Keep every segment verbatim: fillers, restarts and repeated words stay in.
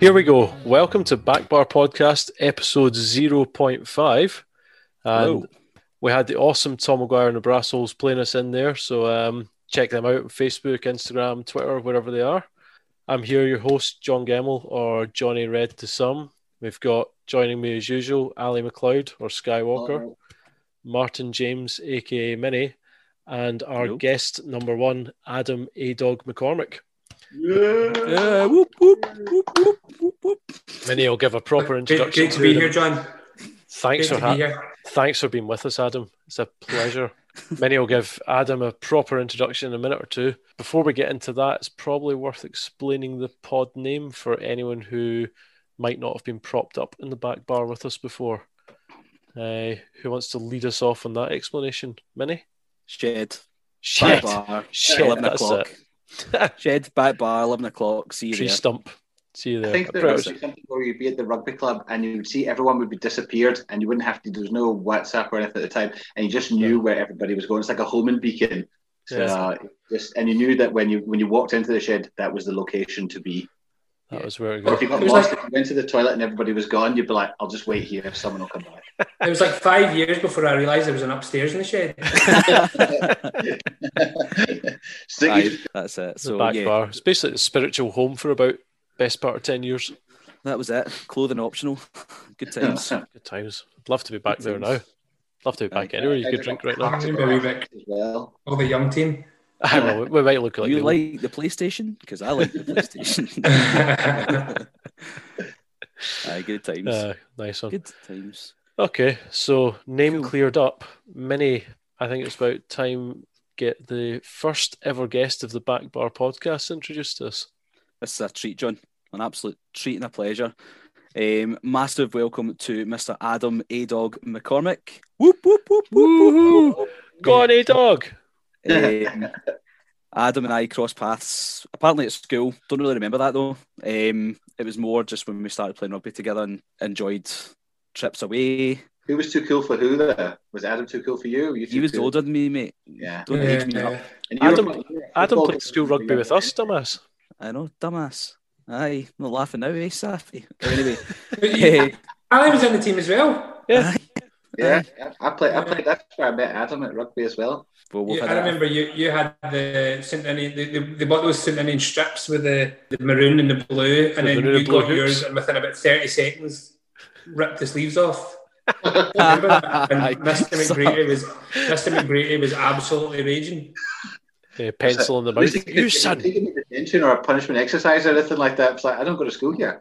Here we go. Welcome to Backbar Podcast, episode zero point five. And Hello. we had the awesome Tom Maguire and the Brassos playing us in there. So um, check them out on Facebook, Instagram, Twitter, wherever they are. I'm here, your host, John Gemmell, or Johnny Red to some. We've got joining me as usual, Ali McLeod, or Skywalker, Hello. Martin James, aka Minnie, and our Hello. guest number one, Adam A-Dog McCormick. Yeah, whoop, whoop, whoop, whoop, whoop, whoop. Minnie will give a proper Great, introduction. great to be them. here, John. Thanks Great for to ha- be here. Thanks for being with us, Adam. It's a pleasure. Minnie will give Adam a proper introduction in a minute or two. Before we get into that, it's probably worth explaining the pod name for anyone who might not have been propped up in the back bar with us before. Uh, who wants to lead us off on that explanation? Minnie? Shed. Shed. Back bar. Shed, eleven that's o'clock. it. Shed, back bar, eleven o'clock. See you Tree there. stump. See you I there. think there Proud. would be something where you'd be at the rugby club and you would see everyone would be disappeared and you wouldn't have to, there was no WhatsApp or anything at the time, and you just knew where everybody was going. It's like a homing beacon. So Yes. uh, just and you knew that when you when you walked into the shed, that was the location to be. That was where it But goes. if you got It was lost, like- if you went to the toilet and everybody was gone, you'd be like, I'll just wait here if someone will come back. It was like five years before I realised there was an upstairs in the shed. Stick Aye, your- that's it. The So back yeah, bar. It's basically the spiritual home for about best part of ten years. that was it. Clothing optional. Good times. Good times. I'd love to be back Good there times. now. Love to be back Aye. anywhere you could drink right now. Remember we were- as well. All the young team. I know, we might look like you the- like the PlayStation? Because I like the PlayStation. Aye, good times. Uh, nice one. Good times. Okay, so name Cool. cleared up. Minnie, I think it's about time get the first ever guest of the Back Bar podcast introduced to us. This is a treat, John. An absolute treat and a pleasure. Um, massive welcome to Mister Adam A-Dog McCormick. Whoop, whoop, whoop, whoop, whoop, whoop. Go on, A-Dog! Um, Adam and I crossed paths apparently at school. Don't really remember that though. Um, it was more just when we started playing rugby together and enjoyed trips away. Who was too cool for who there? Was Adam too cool for you? Were you He too was cool? older than me, mate. Yeah. Don't Yeah, age me yeah. up. And you were- Adam- you were Adam football played school coach rugby with for us, dumbass. I know, dumbass. Aye, not laughing now, eh, Safi? Anyway, But you- Ali was in the team as well. Yeah. Yeah, yeah. I played. I played. That's where I met Adam at rugby as well. well, we've You- had I a- remember you you had the Saint Denis, they, they, they bought those Saint Denis strips with the, the maroon and the blue, and The then maroon you and blue got hoops. yours and within about thirty seconds ripped the sleeves off. Remember that? And Mister McGrady was Mister McGrady was absolutely raging. Uh, pencil in the mouth. You son! Taking me to detention or a punishment exercise or anything like that. It's like I don't go to school here.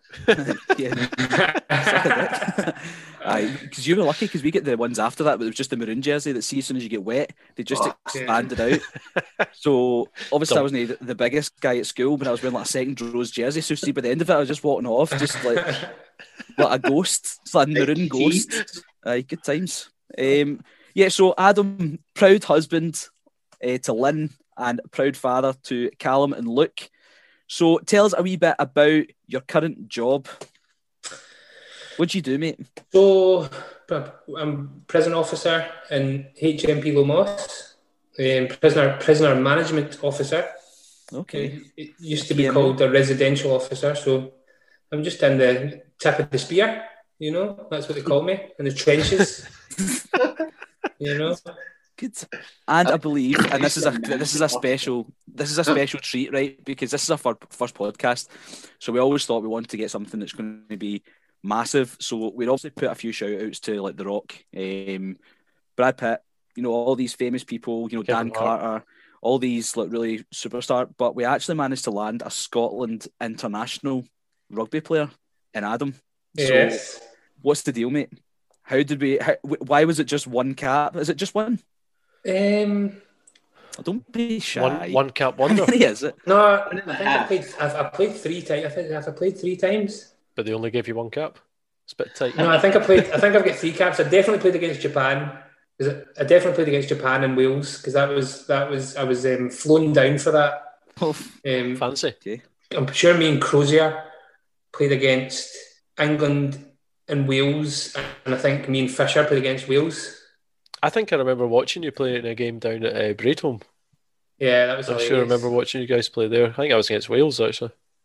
yeah. Aye, because you were lucky because we get the ones after that, but it was just the maroon jersey that see as soon as you get wet, they just Oh, expanded out. So obviously I Dumb. wasn't the, the biggest guy at school, but I was wearing like a second rows jersey. So see, by the end of it, I was just walking off, just like like a ghost, it's like a maroon ghost. Aye, good times. Um, yeah. So Adam, proud husband uh, to Lynn, and proud father to Callum and Luke. So tell us a wee bit about your current job. What do you do, mate? So, I'm prison officer in H M P Lomoss, um, prisoner prisoner management officer. Okay. It, it used to be Yeah, called a residential officer, so I'm just in the tip of the spear. You know, that's what they call me, in the trenches. You know, Good. And I believe, and this is a this is a special this is a special treat, right? Because this is our fir- first podcast, so we always thought we wanted to get something that's going to be massive. So we'd obviously put a few shout outs to like The Rock, um, Brad Pitt, you know, all these famous people, you know, Kevin Dan Hart. Carter, all these like really superstar. But we actually managed to land a Scotland international rugby player in Adam. So yes. what's the deal, mate? How did we? How, why was it just one cap? Is it just one? Um, Oh, don't be shy. One, one cap How wonder, many is it? no, I One and a think I half. played. I've, I played three times. I think I've played three times. but they only gave you one cap. It's a bit tight. No, I think I played. I think I've got three caps. I definitely played against Japan. Is it- I definitely played against Japan and Wales because that was that was I was um, flown down for that. Oh, Um, Fancy. I'm sure me and Crozier played against England and Wales, and I think me and Fisher played against Wales. I think I remember watching you play in a game down at uh, Braidholme. Yeah, that was I hilarious. sure remember watching you guys play there. I think I was against Wales, actually.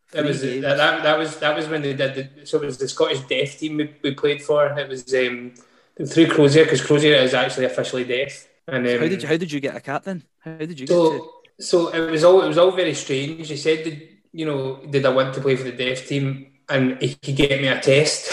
That was games. that, that that was that was when they did the, so it was the Scottish deaf team we, we played for. It was um, through Crozier because Crozier is actually officially deaf. And um, how did you how did you get a captain? How did you so, get to? So it was all it was all very strange. He said, did, you know, did I want to play for the deaf team? And he could get me a test,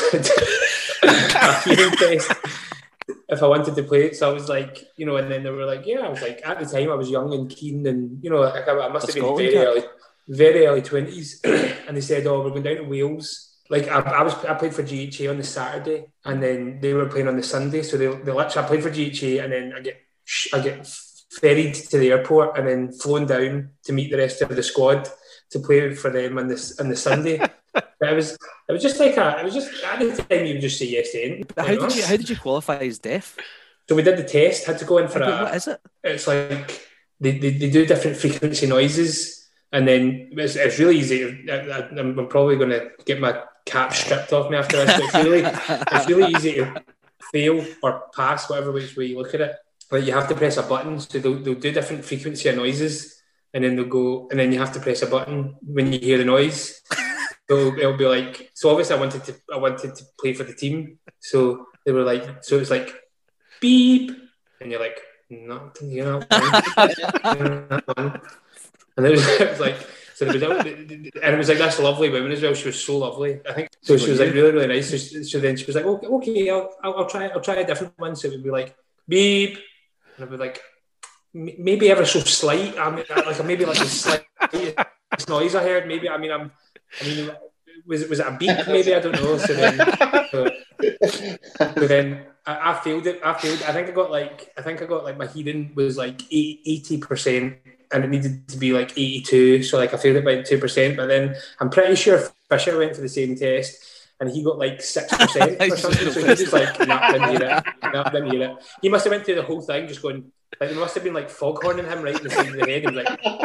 a hearing test, if I wanted to play it. So I was like, you know, and then they were like, yeah, I was like, at the time I was young and keen, and you know, I, I must have been Scotland very cap. early, very early twenties. And they said, oh, we're going down to Wales. Like I, I was, I played for G H A on the Saturday, and then they were playing on the Sunday. So they, they literally, I played for G H A, and then I get, I get ferried to the airport, and then flown down to meet the rest of the squad to play for them on this on the Sunday. But it was, it was just like a, it was just at the time you would just say yes to anything. But how did you how did you qualify as deaf? So we did the test. Had to go in for But a. what is it? It's like they, they, they do different frequency noises, and then it's, it's really easy. I, I, I'm probably going to get my cap stripped off me after this. But it's really it's really easy to fail or pass, whatever which way you look at it. But you have to press a button, so they'll, they'll do different frequency of noises, and then they'll go, and then you have to press a button when you hear the noise. So it'll be like, so obviously I wanted to, I wanted to play for the team. So they were like, so it's like, beep, and you're like, no, you know, and it was, it was like, so there was, and it was like this lovely woman as well. She was so lovely. I think so. She was like really, really nice. So, she, so then she was like, okay, okay, I'll, I'll, I'll try, I'll try a different one. So it would be like, beep, and I'd be like, maybe ever so slight. I mean, like maybe like a slight noise I heard. Maybe I mean I'm. I mean, was it was it a beep? Maybe I don't know. So then, so, so then I, I failed it. I failed. I think I got like I think I got like my hearing was like eighty percent, and it needed to be like eighty-two. So like I failed it by two percent. But then I'm pretty sure Fisher went for the same test, and he got like six percent or something. So he was like, nah, didn't hear it. Nah, didn't hear it. He must have went through the whole thing just going. Like there must have been like foghorning him right in the side of the head. He was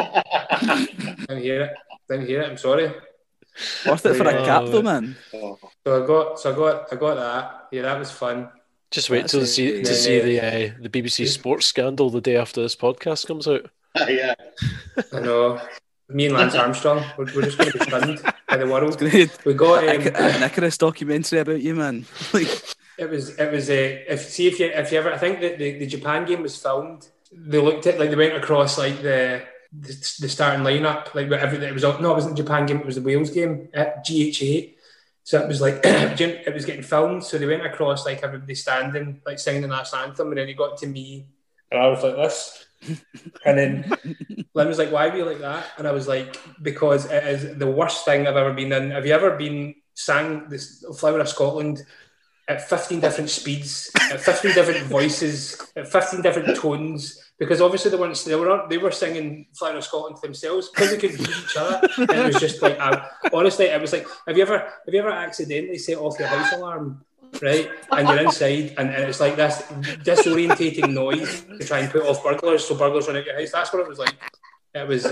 like, didn't hear it. Didn't hear it. I'm sorry. Worth it for a cap though, man. So I got, so I got, I got that. Yeah, that was fun. Just wait till That's see it. to see the uh, the B B C Sports scandal the day after this podcast comes out. Yeah. I know. Me and Lance Armstrong, we're, we're just going to be stunned by the world. Great. We got um, an Icarus documentary about you, man. Like, it was, it was. Uh, if see if you if you ever, I think that the, the Japan game was filmed. They looked at like they went across like the. The, the starting lineup, like everything, it was no, it wasn't the Japan game, it was the Wales game at G H A. So it was like it was getting filmed. So they went across like everybody standing, like singing the national anthem, and then he got to me, and I was like this, and then Lynn was like, "Why were you like that?" And I was like, "Because it is the worst thing I've ever been in." Have you ever been sang this Flower of Scotland at fifteen different speeds, at fifteen different voices, at fifteen different tones? Because obviously they weren't, they were they were singing Flower of Scotland to themselves because they couldn't hear each other. And it was just like, I, honestly, it was like, have you ever have you ever accidentally set off your house alarm, right? And you're inside, and, and it's like this disorientating noise to try and put off burglars, so burglars run out your house. That's what it was like. It was.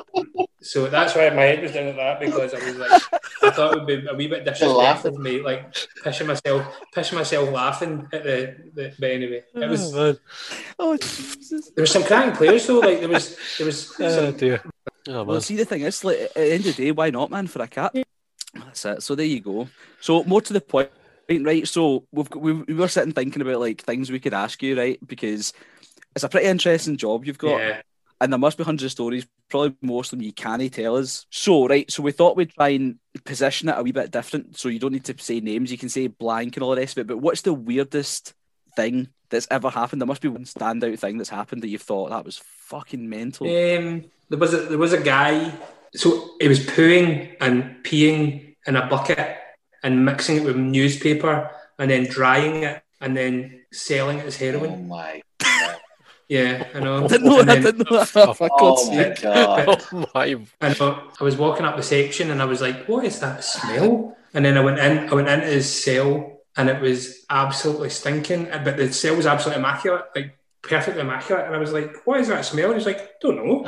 So that's why my head was down at that, because I was like, I thought it would be a wee bit disrespectful of me, like pissing myself, pissing myself laughing at the, the but anyway, it was. Oh, oh Jesus. There were some cracking players though, like there was, there was. oh Some, dear. Oh, man. Well, see, the thing is, like, at the end of the day, why not, man, for a cap? That's it. So there you go. So more to the point, right? So we've got, we, we were sitting thinking about like things we could ask you, right? Because it's a pretty interesting job you've got. yeah. And there must be hundreds of stories, probably most of them you can't tell us. So, right, so we thought we'd try and position it a wee bit different. So you don't need to say names, you can say blank and all the rest of it. But what's the weirdest thing that's ever happened? There must be one standout thing that's happened that you've thought, that was fucking mental. Um, there was a, there was a guy, so he was pooing and peeing in a bucket and mixing it with newspaper and then drying it and then selling it as heroin. Oh my. Yeah, I know. I didn't know, And I then- didn't know that. For God's Oh my sake. god. Oh my. I know. I was walking up the section and I was like, "What is that smell?" And then I went in. I went into his cell and it was absolutely stinking. But the cell was absolutely immaculate, like perfectly immaculate. And I was like, "What is that smell?" And he's like, "Don't know."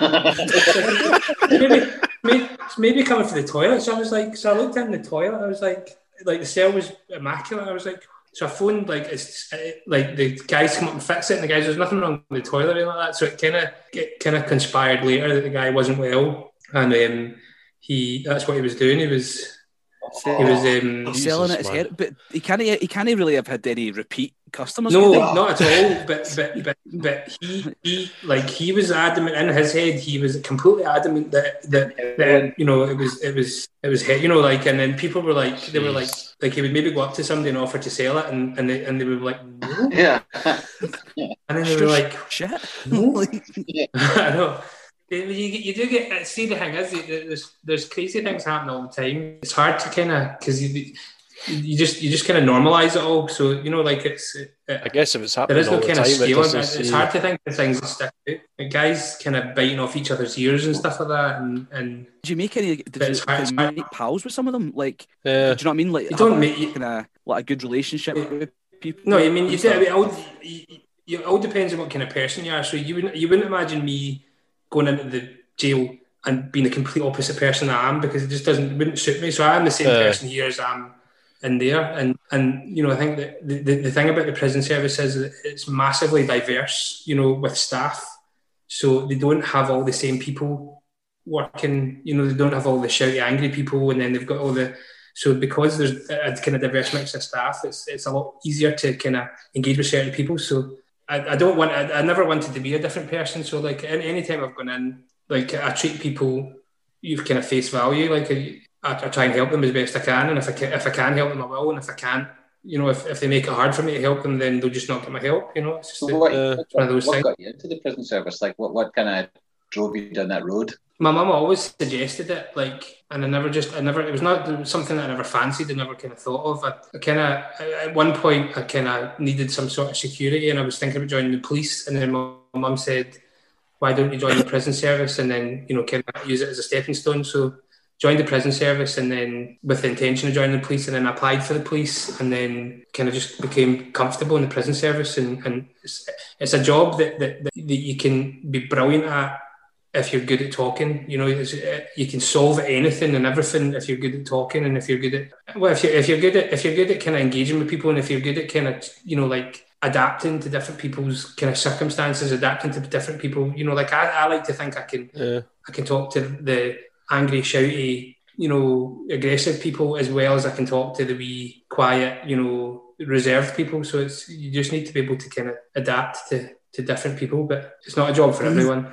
maybe, maybe, maybe coming for the toilet. So I was like, so I looked in the toilet. I was like, like the cell was immaculate. I was like. So I phoned like it's like the guys come up and fix it, and the guys, there's nothing wrong with the toilet or anything like that. So it kind of it kind of conspired later that the guy wasn't well, and um, he that's what he was doing. He was Oh, he was um, he's selling it his head, but he can't. He can't really have had any repeat customers. No, could he? not at all. But but but but he he like he was adamant in his head. He was completely adamant that that, that you know it was it was it was you know like and then people were like they were like like he would maybe go up to somebody and offer to sell it and and they and they were like no. Yeah. And then they were like shit. No. I know. You, you do get see the thing is there's there's crazy things happening all the time. It's hard to kind of because you you just you just kind of normalize it all. So you know, like it's. It, I guess if it's happening there is no all the kind time, of scale. it It's seem... hard to think of things that stick out. Like guys kind of biting off each other's ears and stuff like that. And, and did you make any? Did you, hard, did you make pals with some of them? Like, yeah. do you know what I mean? Like, you don't make you, kind of like a good relationship it, with people. No, I mean you do. I mean, it all, you, you, it all depends on what kind of person you are. So you wouldn't you wouldn't imagine me going into the jail and being the complete opposite person I am because it just doesn't wouldn't suit me. So I am the same uh, person here as I am in there, and and you know I think that the, the, the thing about the prison service is that it's massively diverse. You know, with staff, so they don't have all the same people working. You know, they don't have all the shouty, angry people, and then they've got all the. So because there's a kind of diverse mix of staff, it's it's a lot easier to kind of engage with certain people. So I, I don't want I, I never wanted to be a different person. So like any, any time I've gone in. Like I treat people, you've kind of face value. Like I, I try and help them as best I can, and if I can, if I can help them, I will. And if I can't, you know, if, if they make it hard for me to help them, then they'll just not get my help. You know, it's just so what, uh, what, one of those what things. got you into the prison service? Like, what, what kind of drove you down that road? My mum always suggested it, like, and I never just, I never. It was not it was something that I never fancied. I never kind of thought of. I, I kind of at one point I kind of needed some sort of security, and I was thinking about joining the police, and then my mum said, why don't you join the prison service and then, you know, kind of use it as a stepping stone? So joined the prison service and then with the intention of joining the police and then applied for the police and then kind of just became comfortable in the prison service. And, and it's, it's a job that, that, that you can be brilliant at if you're good at talking. You know, it's, you can solve anything and everything if you're good at talking and if you're good at, well, if you're, if you're good at, if you're good at kind of engaging with people and if you're good at kind of, you know, like, adapting to different people's kind of circumstances, adapting to different people. You know, like I, I like to think I can yeah. I can talk to the angry, shouty, you know, aggressive people as well as I can talk to the wee, quiet, you know, reserved people. So it's you just need to be able to kind of adapt to, to different people, but it's not a job for everyone.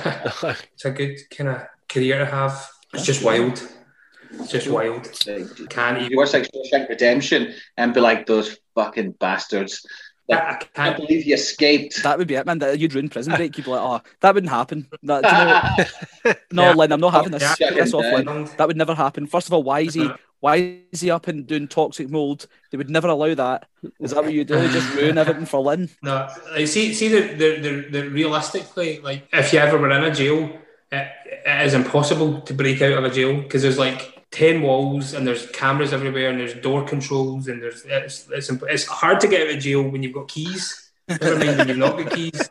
It's a good kind of career to have. It's just wild. It's just wild. Can't even. You watch like Shawshank Redemption and be like those fucking bastards. Like, I can't believe you escaped. That would be it, man. You'd ruin Prison Break. You'd be like, oh, that wouldn't happen. That, you know, no, yeah. Lynn, I'm not having this. Yeah. Get this off, Lynn. That would never happen. First of all, why is he why is he up and doing Toxic Mold? They would never allow that. Is that what you do? Just ruin everything for Lynn? No, I see. See, the the, the the realistically, like, if you ever were in a jail, it, it is impossible to break out of a jail because there's like ten walls and there's cameras everywhere and there's door controls and there's it's, it's it's hard to get out of jail when you've got keys. Never mind when you've not got keys.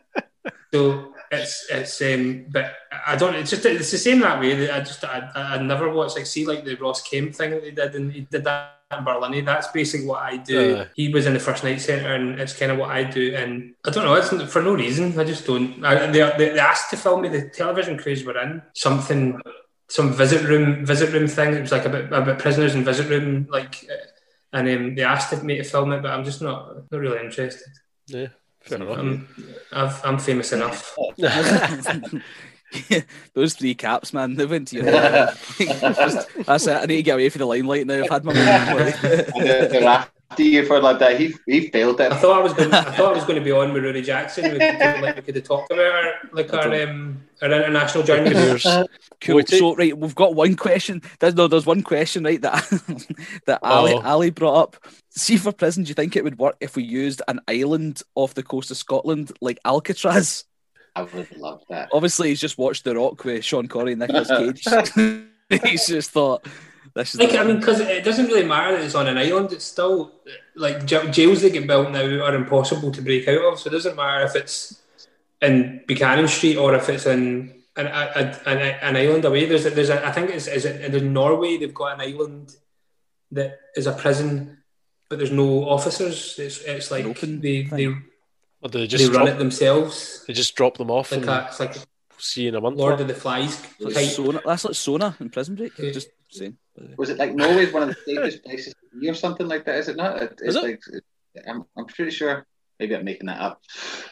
So it's it's um but I don't it's just it's the same that way. I just I I never watched like see like the Ross Kemp thing that they did and he did that in Berlin. That's basically what I do. Uh, he was in the First Night Centre and it's kind of what I do. And I don't know, it's for no reason. I just don't. I, they, they they asked to film me. The television crews were in something. Some visit room, visit room thing. It was like about about prisoners in visit room, like, and um, they asked me to film it, but I'm just not not really interested. Yeah, fair enough. I'm, I've, I'm famous enough. Those three caps, man, they went to your head. Just, that's it. I need to get away from the limelight now. I've had my moment. They're after you for like that. He he failed it. I thought I was going. I thought I was going to be on with Rory Jackson. We could, like we could have talked about our like our um our international journalists. Cool. So right, we've got one question. There's no, there's one question, right, that that Ali, oh. Ali brought up. See, for prison, do you think it would work if we used an island off the coast of Scotland like Alcatraz? I would love that. Obviously, he's just watched The Rock with Sean Connery and Nicolas Cage. He's just thought, this is like, I mean, because it doesn't really matter that it's on an island. It's still like jails that get built now are impossible to break out of. So it doesn't matter if it's in Buchanan Street or if it's in an, a, an, an island away. There's a, there's a, I think it's is it in Norway. They've got an island that is a prison, but there's no officers. It's it's like open they they. Or they just they drop, run it themselves. They just drop them off. Like and... a, it's like see you in a month. Lord of the Flies. Like type. Sona, that's like Sona in Prison Break. Yeah. Just saying. Was it like Norway's one of the safest places to be or something like that? Is it not? It, it's Is it? like I'm, I'm pretty sure. Maybe I'm making that up.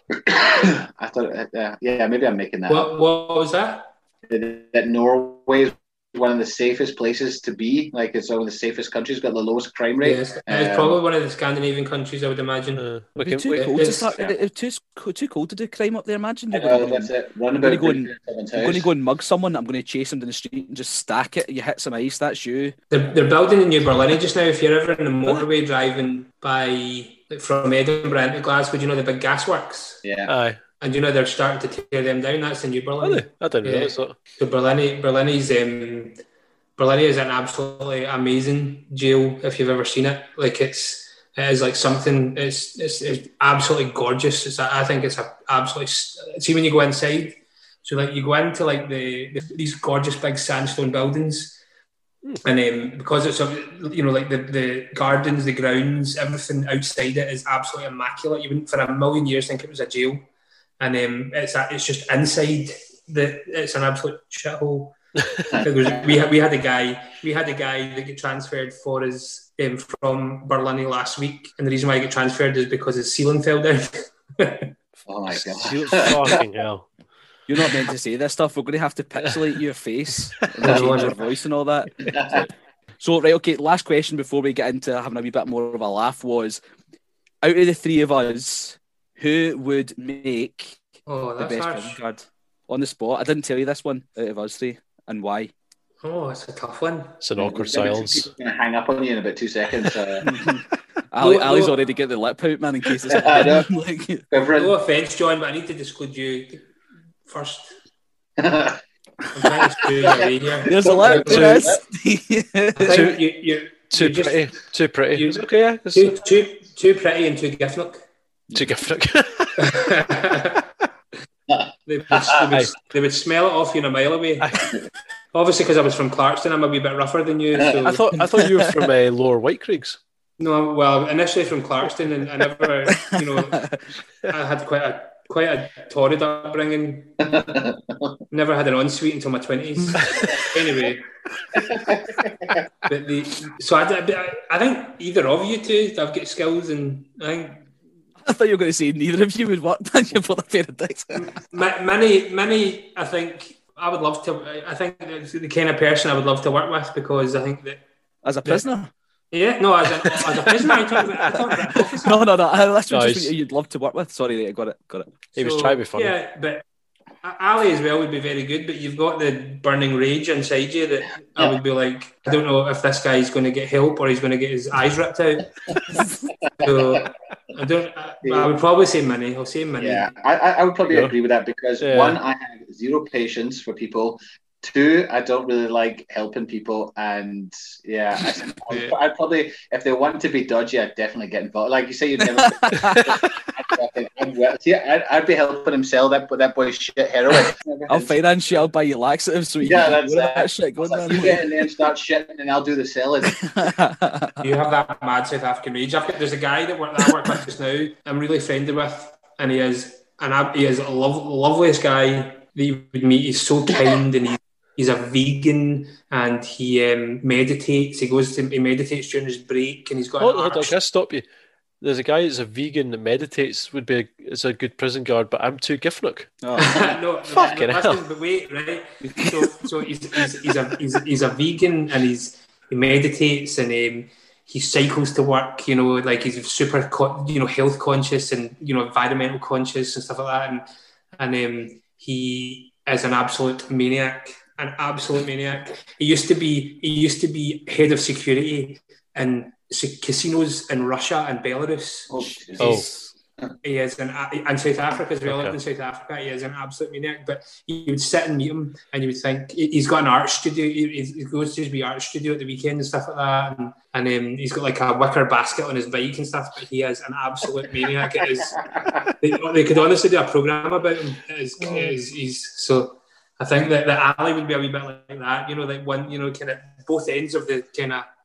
I thought, uh, yeah, maybe I'm making that What, up. what was that? That, that Norway is one of the safest places to be. Like it's one of the safest countries, got the lowest crime rate. Yes, it's Um, probably one of the Scandinavian countries, I would imagine. Uh, we It'd be can, too we, cold to it's- start. it- It's too co- too cold to do crime up there. Imagine I you're know, going, that's it. Run I'm about gonna go and- breaking someone's I'm going to house. go and mug someone. I'm going to chase them down the street and just stack it. You hit some ice. That's you. They're, they're building in New Berlin just now. If you're ever in the motorway driving by like, from Edinburgh into Glasgow, do you know the big gasworks? Yeah. aye. And you know they're starting to tear them down. That's in New Berlin. Really? I didn't Yeah. realise that. So Berlin, Berlin is um, Berlin is an absolutely amazing jail if you've ever seen it. Like it's it is like something. It's it's, it's absolutely gorgeous. It's a, I think it's a absolutely see when you go inside. So like you go into like the, the these gorgeous big sandstone buildings, and um, because it's a, you know like the, the gardens, the grounds, everything outside it is absolutely immaculate. You wouldn't for a million years think it was a jail, and um, it's a, it's just inside the it's an absolute shithole. It was, we had we had a guy we had a guy that got transferred for us um, from Berlin last week, and the reason why he got transferred is because his ceiling fell down. Oh my You god. fucking hell. You're not meant to say this stuff. We're going to have to pixelate your face and No, change no. your voice and all that. So, right, okay, last question before we get into having a wee bit more of a laugh was, out of the three of us, who would make Oh, the that's best harsh. prison guard? On the spot. I didn't tell you this one out of us three, and why. Oh, it's a tough one. It's an awkward silence. I'm going to hang up on you in about two seconds. Uh, Ali, No, Ali's no. already get the lip out, man, in case it's I know. like, Everett. No offence, John, but I need to disclose you first. I'm trying to screw you away here. there's a lip Too- to this. I think you, you, Too you just- pretty. Too pretty. you- It's okay, yeah. It's Too, too, too pretty and too giftnook. too different. They would, they, would, they would smell it off you in a mile away. Obviously, because I was from Clarkston, I'm a wee bit rougher than you. So. I thought I thought you were from uh, Lower White Craigs. No, well, initially from Clarkston, and I never, you know, I had quite a quite a torrid upbringing. Never had an ensuite until my twenties. Anyway, but the so I, I think either of you two have got skills, and I think I thought you were going to say neither of you would work, man. You're both a pair of dicks. ma- many, many. I think I would love to. I think it's the kind of person I would love to work with because I think that. As a prisoner? Yeah, no, as a, as a prisoner, I talking about, I talking about an officer. No, no, no. uh, That's No, just he's- what you'd love to work with. Sorry, right, I got it. Got it. He was trying to be funny. Yeah, but Ali as well would be very good, but you've got the burning rage inside you that I would be like, I don't know if this guy's going to get help or he's going to get his eyes ripped out. So I don't. I, I would probably say Minnie. I'll say Minnie. Yeah, I, I I would probably Yeah. agree with that because Yeah. one, I have zero patience for people. Two, I don't really like helping people, and yeah, I, Yeah. I'd probably, if they want to be dodgy, I'd definitely get involved. Like you say, you'd never. I'd, I'd, see, I'd, I'd be helping him sell that, that boy's shit heroin. I'll finance you. I'll buy you laxatives so you Yeah, can that's do that that. shit going Like, you on. get in there and start shitting, and I'll do the selling. You have that mad South African rage. I've got, there's a guy that, work, that I work with just now. I'm really friendly with, and he is an ab- he is a lov- loveliest guy that you would meet. He's so kind, and he's he's a vegan, and he um, meditates. He goes to he meditates during his break, and he's got. Hold, an hold on, arch- can I stop you? There's a guy that's a vegan that meditates, would be a, is a good prison guard, but I'm too giftnook. Oh. no, Fucking no, hell. listen, but wait, right? So, so he's, he's, he's a he's, he's a vegan, and he's he meditates, and um, he cycles to work. You know, like he's super, co- you know, health conscious and you know, environmental conscious and stuff like that. And and um, he is an absolute maniac, an absolute maniac. He used to be he used to be head of security in c- casinos in Russia and Belarus. Oh, Oh. He is an and South Africa as well. Okay. In South Africa, he is an absolute maniac. But you would sit and meet him, and you would think he's got an art studio. He, he goes to his wee art studio at the weekend and stuff like that. And, and um, he's got like a wicker basket on his bike and stuff. But he is an absolute maniac. It is. They, they could honestly do a program about him. It is, it is, he's so. I think that the Ali would be a wee bit like that. You know, like one. You know, kind of both ends of the kind of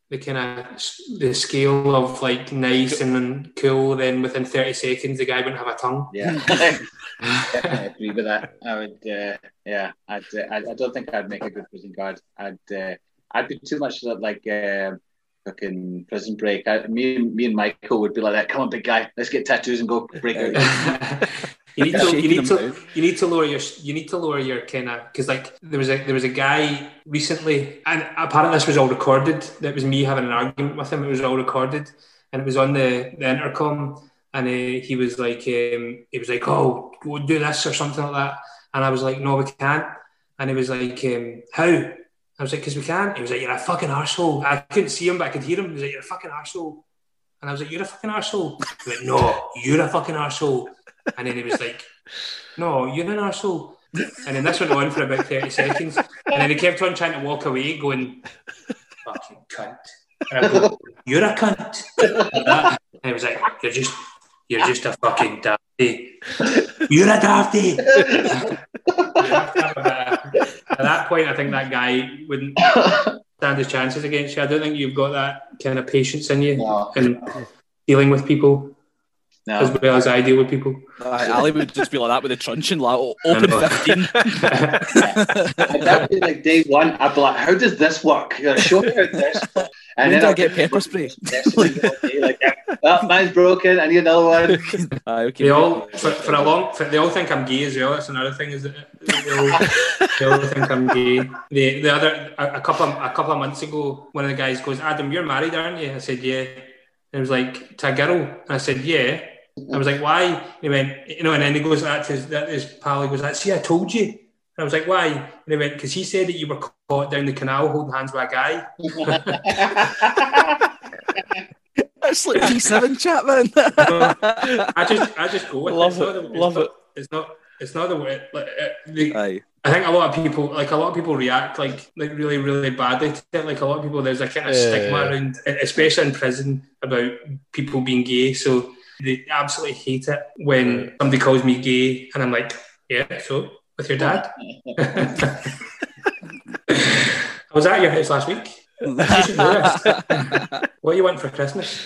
the kind of the scale of like nice and then cool, then within thirty seconds the guy wouldn't have a tongue. Yeah, I agree with that. I would, uh, yeah, I'd, uh, I, I don't think I'd make a good prison guard. I'd, uh, I'd be too much like uh, fucking Prison Break. I, me and me and Michael would be like that. Come on, big guy, let's get tattoos and go break out. You need to, you need to, you need to lower your, you need to lower your kind of, because like there was a there was a guy recently, and apparently this was all recorded. That was me having an argument with him. It was all recorded, and it was on the, the intercom. And uh, he was like, um, he was like, oh, go do this or something like that. And I was like, no, we can't. And he was like, um, how? I was like, because we can't. He was like, you're a fucking arsehole. I couldn't see him, but I could hear him. He was like, you're a fucking arsehole. And I was like, you're a fucking arsehole. He was like, no, you're a fucking arsehole. And then he was like, no, you're an arsehole. And then this went on for about thirty seconds. And then he kept on trying to walk away, going, fucking cunt. And I go, you're a cunt. Like that. And he was like, you're just, you're just a fucking dafty. You're a dafty. At that point, I think that guy wouldn't stand his chances against you. I don't think you've got that kind of patience in you No. in dealing with people. No. As well as I deal with people. Uh, Ali would just be like that with a truncheon, like open fifteen. That would be like day one. I'd be like, how does this work? You're show me how this. And when then did I get pepper spray? Like, oh, mine's broken. I need another one. uh, okay. They all for, for a long. For, they all think I'm gay as well. That's another thing. Is that they all, they all think I'm gay. The the other a, a couple of, a couple of months ago, one of the guys goes, Adam, you're married, aren't you? I said, yeah. And he was like, to a girl? And I said, yeah. I was like, why? And he went, you know, and then he goes, that to his, that his pal, he goes, that, see, I told you. And I was like, why? And he went, because he said that you were caught down the canal holding hands with a guy. That's like G seven chat, man. I just, I just go with love it. it. It's not the, love it's it. not, it's not, it's not the way. Like, uh, the, Aye. I think a lot of people, like a lot of people, react like like really, really badly to it. Like a lot of people, there's a kind of Yeah. stigma around, especially in prison, about people being gay. So they absolutely hate it when somebody calls me gay, and I'm like, yeah, so with your dad. I was at your house last week. You should know this. What do you want for Christmas?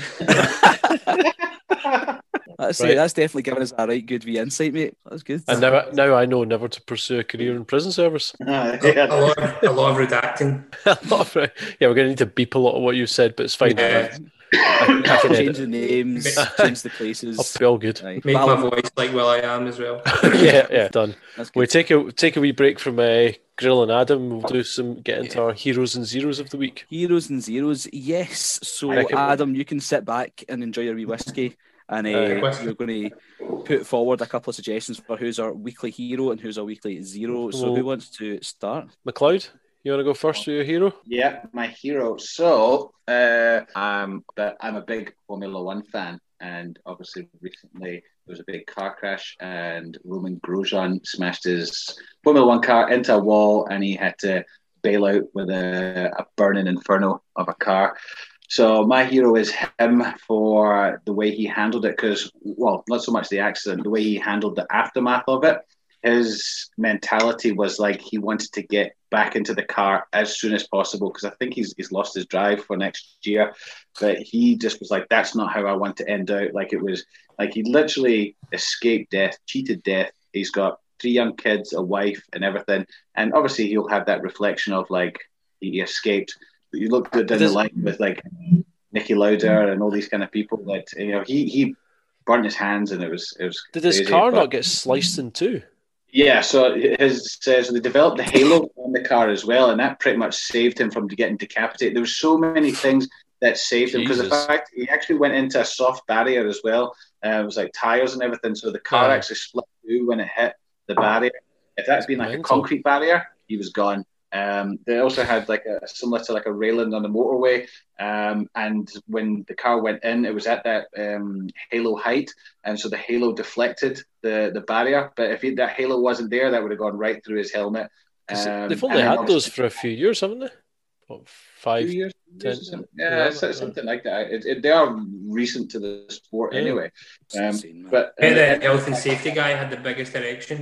That's Right. it. That's definitely given us a right good wee insight, mate. That's good. And now, now I know never to pursue a career in prison service. Uh, A yeah. lot, of, a lot of redacting. A lot of- yeah, we're going to need to beep a lot of what you said, but it's fine. Yeah. I, I can Change edit. the names, change the places. I'll be all good. Aye. Make my Balance- voice like Will I Am as well. yeah, yeah, done. That's good. We take a take a wee break from uh, Grill and Adam. We'll do some get into our heroes and zeros of the week. Heroes and zeros, yes. So, I reckon- Adam, you can sit back and enjoy your wee whiskey, and uh, Uh, you're going to put forward a couple of suggestions for who's our weekly hero and who's our weekly zero. So, Well- who wants to start? McLeod, you want to go first with your hero? Yeah, my hero. So, uh, I'm, but I'm a big Formula One fan, and obviously recently there was a big car crash, and Roman Grosjean smashed his Formula One car into a wall, and he had to bail out with a, a burning inferno of a car. So my hero is him for the way he handled it, because, well, not so much the accident, the way he handled the aftermath of it. His mentality was like he wanted to get back into the car as soon as possible, because I think he's he's lost his drive for next year. But he just was like, that's not how I want to end out. Like, it was like he literally escaped death, cheated death. He's got three young kids, a wife, and everything. And obviously he'll have that reflection of like he escaped. But you look good down the line with like Niki Lauda and all these kind of people that, you know, he he burnt his hands, and it was it was. Did his crazy, car but- not get sliced in two? Yeah, so his says they developed the halo on the car as well, and that pretty much saved him from getting decapitated. There were so many things that saved him, because the Jesus. fact he actually went into a soft barrier as well. Uh, it was like tires and everything, so the car Yeah. actually split through when it hit the barrier. If that's been like mental. a concrete barrier, he was gone. Um, they also had like a similar to like a railing on the motorway, um, and when the car went in, it was at that um, halo height, and so the halo deflected the, the barrier. But if he, that halo wasn't there, that would have gone right through his helmet. 'Cause Um, they've and only then had those obviously- for a few years, haven't they? What, five? Two years, ten- years or something. Yeah, yeah, it's, yeah. it's something like that. It, it, they are recent to the sport Yeah. anyway. It's Um, insane, man. but I bet the health and safety guy had the biggest erection.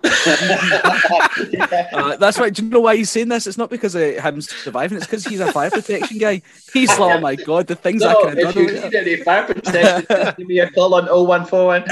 uh, that's why. Do you know why he's saying this? It's not because of him surviving. It's because he's a fire protection guy. He's like, oh my god, the things no, I can have if done. you need any fire protection, give me a call on oh one four one.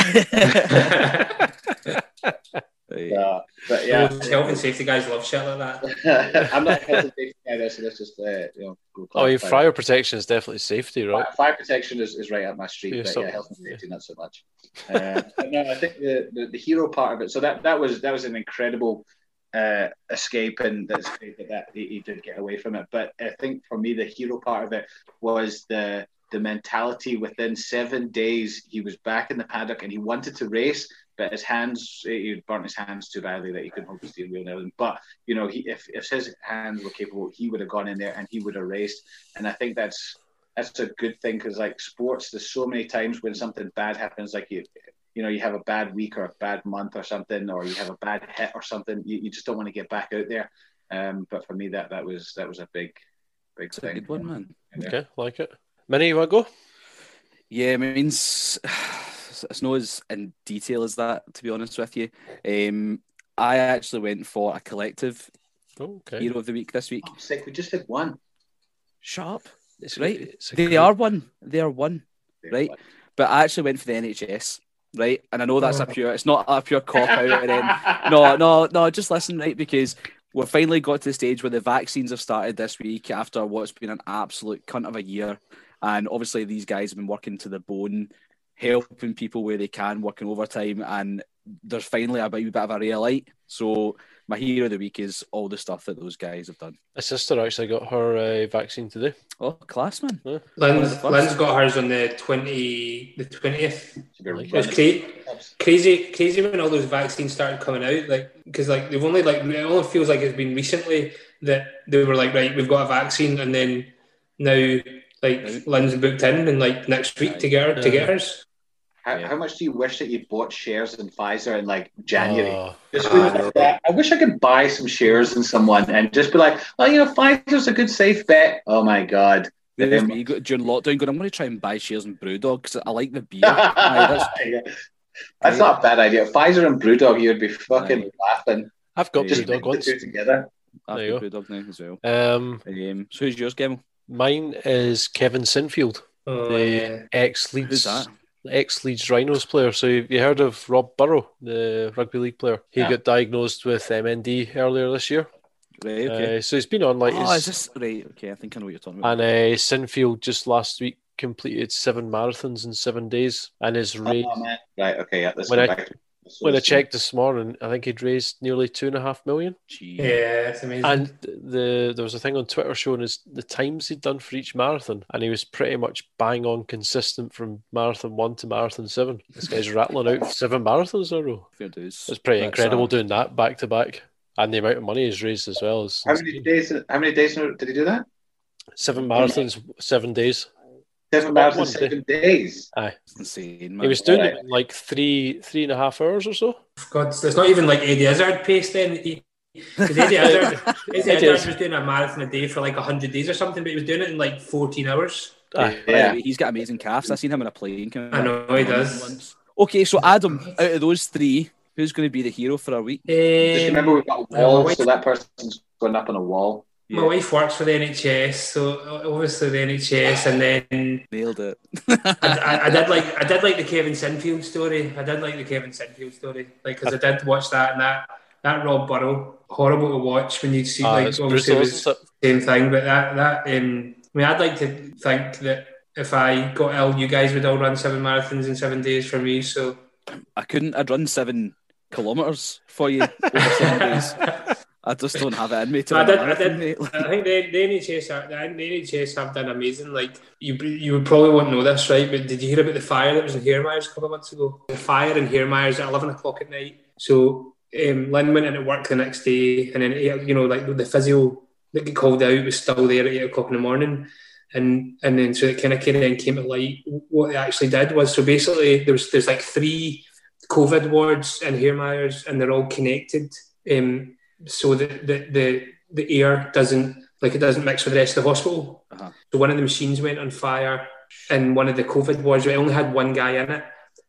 Uh, but yeah, Those health and safety guys love shit like that. I'm not a health and safety guy, so let's just uh, you know. Go Oh, your clarify. fire protection is definitely safety, right? Fire, fire protection is, is right up my street, Yeah, but so- yeah, health and safety not so much. Uh, but no, I think the, the, the hero part of it. So that, that was that was an incredible uh, escape, and that's great that, that he, he did get away from it. But I think for me, the hero part of it was the the mentality. Within seven days, he was back in the paddock, and he wanted to race. But his hands, he burnt his hands too badly that he couldn't hold the steering wheel and everything. But, you know, he, if, if his hands were capable, he would have gone in there and he would have raced. And I think that's that's a good thing because, like, sports, there's so many times when something bad happens, like you you know, you have a bad week or a bad month or something, or you have a bad hit or something, you, you just don't want to get back out there. Um, but for me, that that was that was a big, big It's a thing. good one, man. Yeah. Okay, like it. Minnie, you want to go? Yeah, I mean, it's, it's not as in detail as that, to be honest with you. Um, I actually went for a collective Oh, okay. hero of the week this week. Oh, sick. We just had one. Shut up. It's, Right. it's a They great- are one. They are one. There, Right. one. But I actually went for the N H S, right? And I know that's a Oh. pure, it's not a pure cop out. And then, no, no, no, just listen, right? Because we've finally got to the stage where the vaccines have started this week after what's been an absolute cunt of a year. And obviously, these guys have been working to the bone, helping people where they can, working overtime. And there's finally a wee bit of a real light. So, my hero of the week is all the stuff that those guys have done. My sister actually got her uh, vaccine today. Oh, class, man. Lynn's, Lynn's got hers on the twenty, the twentieth. Should be Like It was running. crazy, crazy, crazy when all those vaccines started coming out. Like, because like they've only like it only feels like it's been recently that they were like, right, we've got a vaccine, and then now like Right. Lynn's booked in and like next week to get her to get hers. How, Yeah. how much do you wish that you bought shares in Pfizer in like January? Oh, Just I with know. that, I wish I could buy some shares in someone and just be like, oh, you know, Pfizer's a good safe bet. Oh my god. There's Um, me go- during lockdown going, I'm going to try and buy shares in Brewdog because I like the beer. Aye, that's, Yeah. That's not a bad idea. Pfizer and Brewdog, you would be fucking Aye. laughing. I've got Just Just Brewdog mix the once. two together. I've There you got Brewdog now as well. Um, Um, so who's yours, Gemmell? mine is Kevin Sinfield, Oh, the yeah. ex Who's Leeds that? ex Leeds Rhinos player. So you you heard of Rob Burrow, the rugby league player? He Yeah. got diagnosed with M N D earlier this year. Right, okay. Uh, so he's been on like oh, his, is this right? Okay, I think I know what you're talking about. and uh, Sinfield just last week completed seven marathons in seven days, and his race. Oh, man. Right, okay, yeah. Let's When go I- back to When I checked this morning, I think he'd raised nearly two and a half million. Gee. Yeah, it's amazing. And the there was a thing on Twitter showing us the times he'd done for each marathon, and he was pretty much bang on consistent from marathon one to marathon seven. This guy's rattling out seven marathons in a row. Fair dues. It's pretty That's, incredible uh, doing that back to back, and the amount of money he's raised as well. Is How many days? How many days did he do that? Seven marathons, seven days. Seven About marathons, one day. seven days. It's insane, man. He was doing Alright. it in like three three and a half hours or so. God, so it's not even like Eddie Izzard pace then. He, 'cause Eddie Izzard, Eddie It Izzard is. was doing a marathon a day for like one hundred days or something, but he was doing it in like fourteen hours. Aye. Yeah. He's got amazing calves. I've seen him in a plane. I know, he does. Okay, so Adam, out of those three, who's going to be the hero for our week? Just Um, remember we've got a my wall, wife- so that person's going up on a wall. My Yeah. wife works for the N H S, so obviously the N H S, and then Nailed it. I, I, I did like I did like the Kevin Sinfield story. I did like the Kevin Sinfield story, like because I did watch that and that that Rob Burrow horrible to watch when you see Ah, like it's obviously it brutal, was isn't it? same thing, but that that um, I mean I'd like to think that if I got ill, you guys would all run seven marathons in seven days for me. So I couldn't. I'd run seven kilometres for you over seven days. I just don't have it in me to I run a did, I marathon, did. mate. I think the, the N H S, are, the N H S have done amazing. Like you, you would probably won't know this, right? But did you hear about the fire that was in Hairmyres a couple of months ago? The fire in Hairmyres at eleven o'clock at night. So um, Lynn went into work the next day, and then you know, like the physio that got called out was still there at eight o'clock in the morning, and and then so it kind of came then came to light what they actually did was so basically there was there's like three COVID wards in Hairmyres, and they're all connected. Um, so that the, the the air doesn't like it doesn't mix with the rest of the hospital. Uh-huh. So one of the machines went on fire in one of the COVID wards. We only had one guy in it,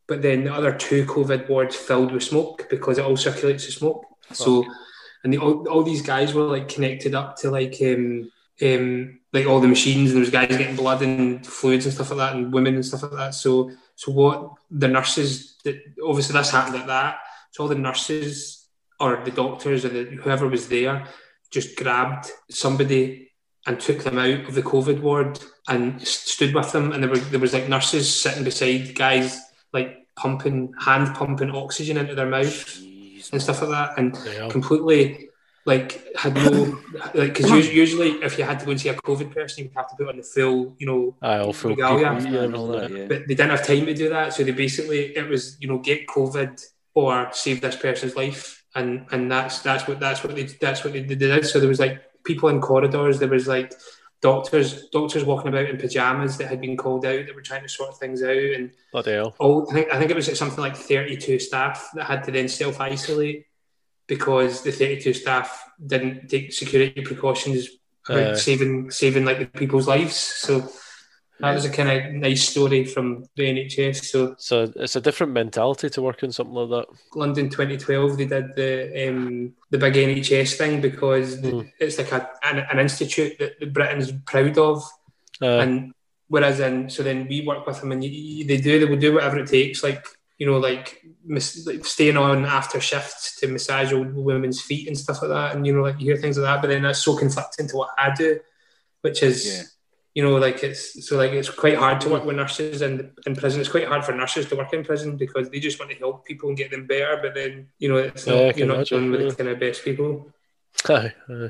but then the other two COVID wards filled with smoke because it all circulates the smoke. So, and the, all, all these guys were like connected up to like um, um, like all the machines, and there was guys getting blood and fluids and stuff like that, and women and stuff like that. So, so what the nurses that obviously this happened at that. So all the nurses or the doctors or the, whoever was there just grabbed somebody and took them out of the COVID ward and stood with them, and there were there was like nurses sitting beside guys like pumping hand pumping oxygen into their mouth Jeez, and stuff like that, and yeah. completely like had no like because usually if you had to go and see a COVID person, you would have to put on the full you know Aye, full regalia, and all that, yeah. But they didn't have time to do that, so they basically it was you know get COVID or save this person's life, and and that's that's what that's what they that's what they did. So there was like people in corridors, there was like doctors doctors walking about in pajamas that had been called out that were trying to sort things out, and bloody hell. All, I think I think it was something like thirty-two staff that had to then self isolate because the thirty-two staff didn't take security precautions about uh, saving saving like the people's lives. So that was a kind of nice story from the N H S. So, so it's a different mentality to work in something like that. London twenty twelve, they did the um, the big N H S thing because the, mm. it's like a, an, an institute that Britain's proud of. Uh, and whereas in, so then we work with them and you, they do, they will do whatever it takes, like, you know, like, mis- like staying on after shifts to massage old women's feet and stuff like that. And, you know, like you hear things like that, but then that's so conflicting to what I do, which is... Yeah. You know, like it's so like it's quite hard to work with nurses in in prison. It's quite hard for nurses to work in prison because they just want to help people and get them better. But then you know, it's not, yeah, you're not imagine, done with yeah. the kind of best people. Aye, aye.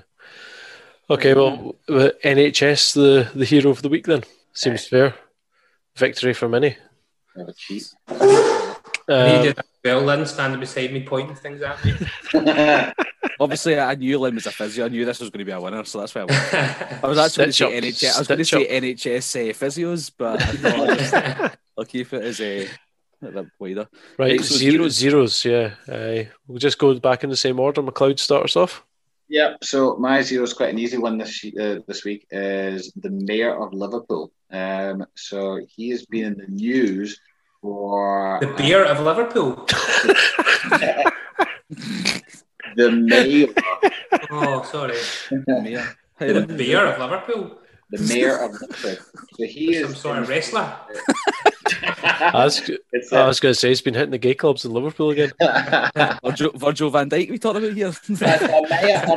Okay, well, N H S the the hero of the week then seems fair. Victory for many. Have a cheat. Um, he did well, Lynn, standing beside me, pointing things at me. Obviously, I knew Lynn was a physio. I knew this was going to be a winner, so that's why I won. I was actually Stitch going to say N H S. I was going to Stitch say N H S uh, physios, but I thought I'll, just, I'll keep it as a, a bit wider. Right, Right, so zero, zeros. zeros, yeah. Aye. We'll just go back in the same order. McLeod, start us off. Yeah, so my zero is quite an easy one this uh, this week. Is the mayor of Liverpool. Um, so he has been in the news for the beer uh, of Liverpool. The mayor. Oh, sorry. The mayor. The beer of Liverpool. The mayor of Liverpool. So he is some sort of wrestler. I was, I was going to say he's been hitting the gay clubs in Liverpool again. Virgil, Virgil van Dijk we talked about here. The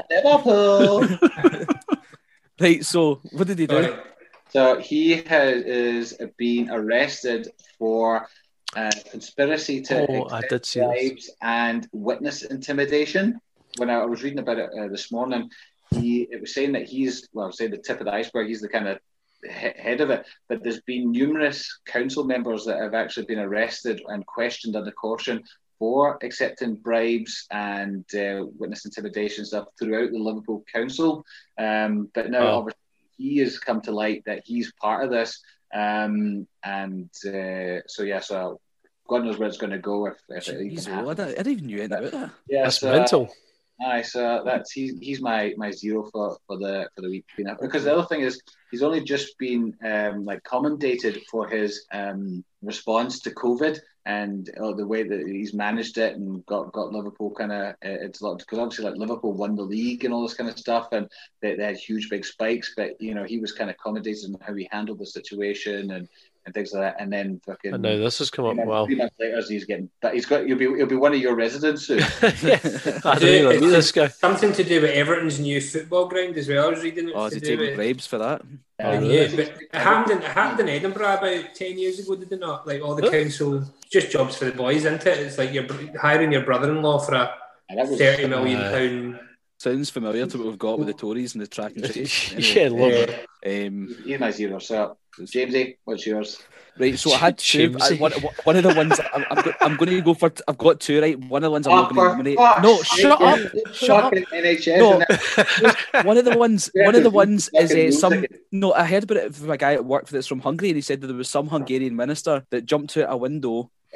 mayor of Liverpool. Right, so what did he do? Sorry. So he has is being arrested for uh, conspiracy to oh, I did see bribes this. and witness intimidation. When I was reading about it uh, this morning, he it was saying that he's well, I would say the tip of the iceberg. He's the kind of he- head of it, but there's been numerous council members that have actually been arrested and questioned under caution for accepting bribes and uh, witness intimidation stuff throughout the Liverpool Council. Um, but now, oh. obviously, he has come to light that he's part of this, um, and uh, so yeah, so God knows where it's going to go if, if it even Jeez, happens. I, don't, I didn't even knew anything about that. Yeah, That's so, mental. Aye, so that's he's he's my, my zero for, for the for the week. Because the other thing is he's only just been um, like commendated for his um, response to COVID and uh, the way that he's managed it and got, got Liverpool kind of uh, it's a lot because obviously like Liverpool won the league and all this kind of stuff and they, they had huge big spikes, but you know he was kind of commendated on how he handled the situation and. And things like that, and then fucking. And now this has come up three well. Three months later, he's getting. But he's got. He'll be. He'll be one of your residents soon. Yeah, I don't even meet this guy. Something to do with Everton's new football ground as well. I was reading it. Oh, is he taking bribes for that? Oh, yeah, really? but it happened, in, it happened in Edinburgh about ten years ago, did it not? Like all the huh? council, just jobs for the boys, isn't it? It's like you're hiring your brother-in-law for a was, thirty million uh, pound. Sounds familiar to what we've got with the Tories and the track and trace. Anyway, yeah, love it. Um, He's my zero. So, Jamesy, what's yours? Right, so I had two. I, one, one of the ones I'm, I'm, go, I'm going to go for. I've got two. Right, one of the ones I'm not going to nominate. No, shut up, shut up. N H S no, one of the ones. One of the ones is uh, some. No, I heard about it from a guy at work that's from Hungary, and he said that there was some Hungarian minister that jumped out a window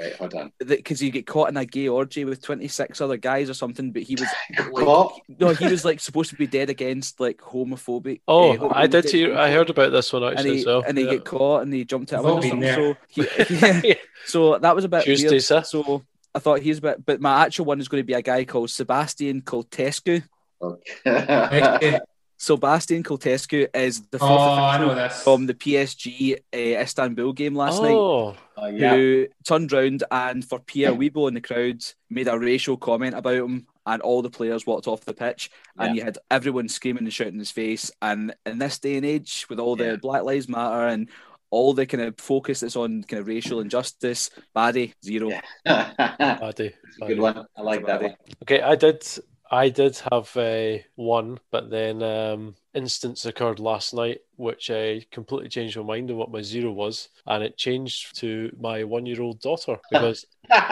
Right, hold on. Because he get caught in a gay orgy with twenty-six other guys or something, but he was like, Caught? no, he was like supposed to be dead against like homophobic. Oh, uh, I did homophobic hear. I heard about this one and actually he as well. and he yeah. get caught and he jumped out a We've all window. been So he, yeah, Yeah. so that was a bit Tuesday, weird. sir. So I thought he's a bit, but my actual one is going to be a guy called Sebastian Coltescu. Okay. Sebastian Coltescu is the fourth Oh, I official know this. from the P S G uh, Istanbul game last night. Oh, Oh, yeah. Who turned round and for Pierre Weibo in the crowd made a racial comment about him, and all the players walked off the pitch, and Yeah. you had everyone screaming and shouting in his face. And in this day and age, with all the Yeah. Black Lives Matter and all the kind of focus that's on kind of racial injustice, Baddy zero. Yeah. Paddy. It's a good one. I like that one. Okay, I did. I did have a one, but then um, instance occurred last night, which I completely changed my mind on what my zero was, and it changed to my one-year-old daughter because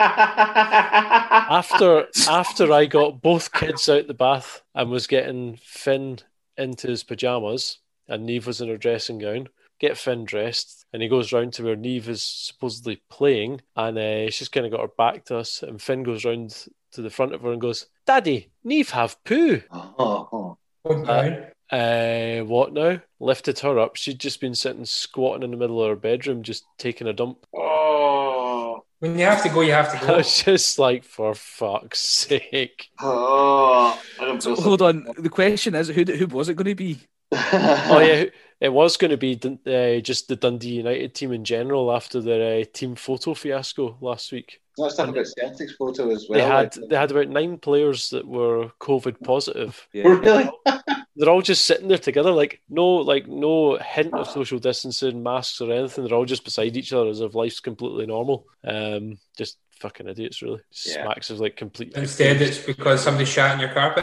after after I got both kids out the bath and was getting Finn into his pajamas, and Neve was in her dressing gown. Get Finn dressed, and he goes round to where Neve is supposedly playing, and uh, she's kind of got her back to us, and Finn goes round to the front of her and goes, "Daddy, Neve have poo." Oh, Okay. Uh, what now? Lifted her up. She'd just been sitting squatting in the middle of her bedroom, just taking a dump. oh, When you have to go, you have to I go. was just like, for fuck's sake. oh. I don't So feel hold on, the question is, who who was it going to be? Oh yeah, it was going to be uh, just the Dundee United team in general after their uh, team photo fiasco last week. Let's talk about Celtic's photo as well. They had like- they had about nine players that were COVID positive. Yeah. Really? They're all just sitting there together, like no like no hint of social distancing, masks or anything. They're all just beside each other as if life's completely normal. Um, just fucking idiots, really. Yeah. Smacks of like complete. Instead, it's because somebody shat on your carpet.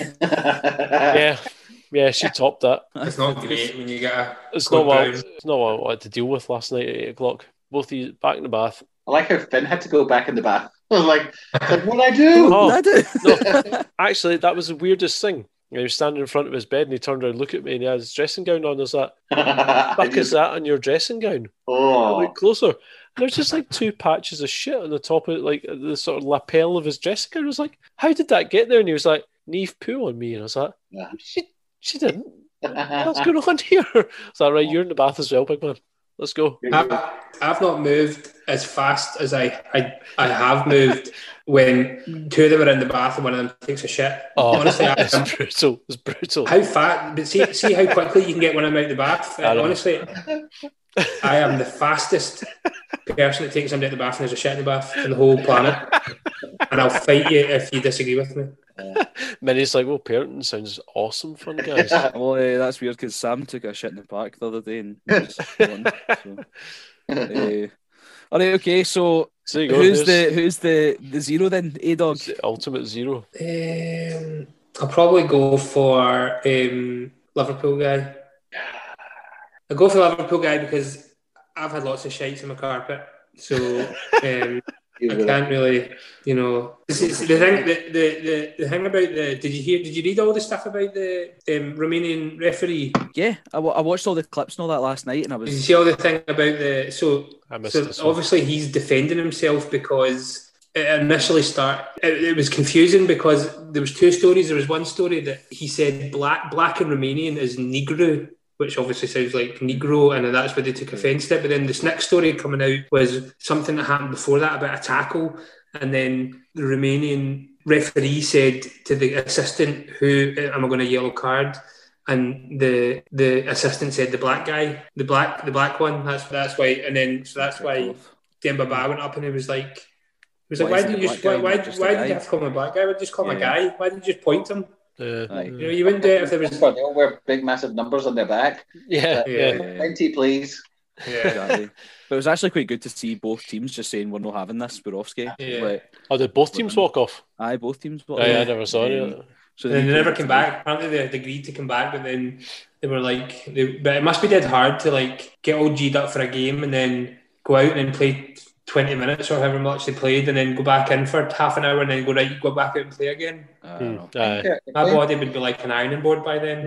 yeah, yeah. She topped that. It's not great when you get a. It's Code not what brown. it's not what I wanted to deal with last night at eight o'clock. Both of you back in the bath. I like how Finn had to go back in the bath. I was like, like what I do? Oh. I do. No, actually, that was the weirdest thing. He was standing in front of his bed and he turned around, looked at me, and he had his dressing gown on. There's that. I Fuck is just- that on your dressing gown? I Oh, looked closer. And there's just like two patches of shit on the top of like the sort of lapel of his dressing gown. I was like, how did that get there? And he was like, Neve poo on me. And I was like, Yeah. she, she didn't. What's going on here? I was like, right, you're in the bath as well, big man. Let's go. I've, I've not moved as fast as I, I I have moved when two of them are in the bath and one of them takes a shit. Oh, Honestly, I, it's brutal. It's brutal. how fat? But see, see how quickly you can get one of them out the bath. I know. Honestly, I am the fastest person that takes somebody out the bath and there's a shit in the bath in the whole planet. And I'll fight you if you disagree with me. Minnie's like, well, parenting sounds awesome fun, guys. Well, uh, that's weird because Sam took a shit in the park the other day and it was fun, so. Uh, all right, okay. So So there you go. who's There's- the who's the the zero then? A dog. it's the ultimate zero. Um, I'll probably go for um, Liverpool guy. I'll go for Liverpool guy because I've had lots of shites in my carpet. So um, I can't really, you know. This is the thing. The, the, the, the thing about the. Did you hear? Did you read all the stuff about the um, Romanian referee? Yeah, I, wa- I watched all the clips and all that last night, and I Did you was see all the thing about the? So, I missed so this one. obviously he's defending himself because it initially start. It, it was confusing because there was two stories. There was one story that he said black, black in Romanian is negro, which obviously sounds like Negro, and that's where they took offence to it. But then this next story coming out was something that happened before that about a tackle, and then the Romanian referee said to the assistant, "Who am I going to yellow card?" And the the assistant said the black guy, the black the black one. That's that's why. And then so that's why Demba Ba went up and he was like, he was like, Why why is did it you the just black why guy, why, not just why a did guy? you have to call him a black guy? Why did you just call him Yeah. a guy? Why did you just point him? Uh, Aye. You know, you wouldn't do it if there was. They all wear big, massive numbers on their back. yeah, Yeah. yeah. twenty, please. Yeah. exactly. But it was actually quite good to see both teams just saying we're not having this, Borowski. Yeah. Like, Oh, did both teams walk off? aye, both teams. Oh, yeah, I never saw Um, it. So And then they need to- never came back. Apparently, they had agreed to come back, but then they were like, they, but it must be dead hard to like get all G'd up for a game and then go out and then play twenty minutes or however much they played, and then go back in for half an hour, and then go right, go back out and play again. I Hmm, don't know. aye. My body would be like an ironing board by then.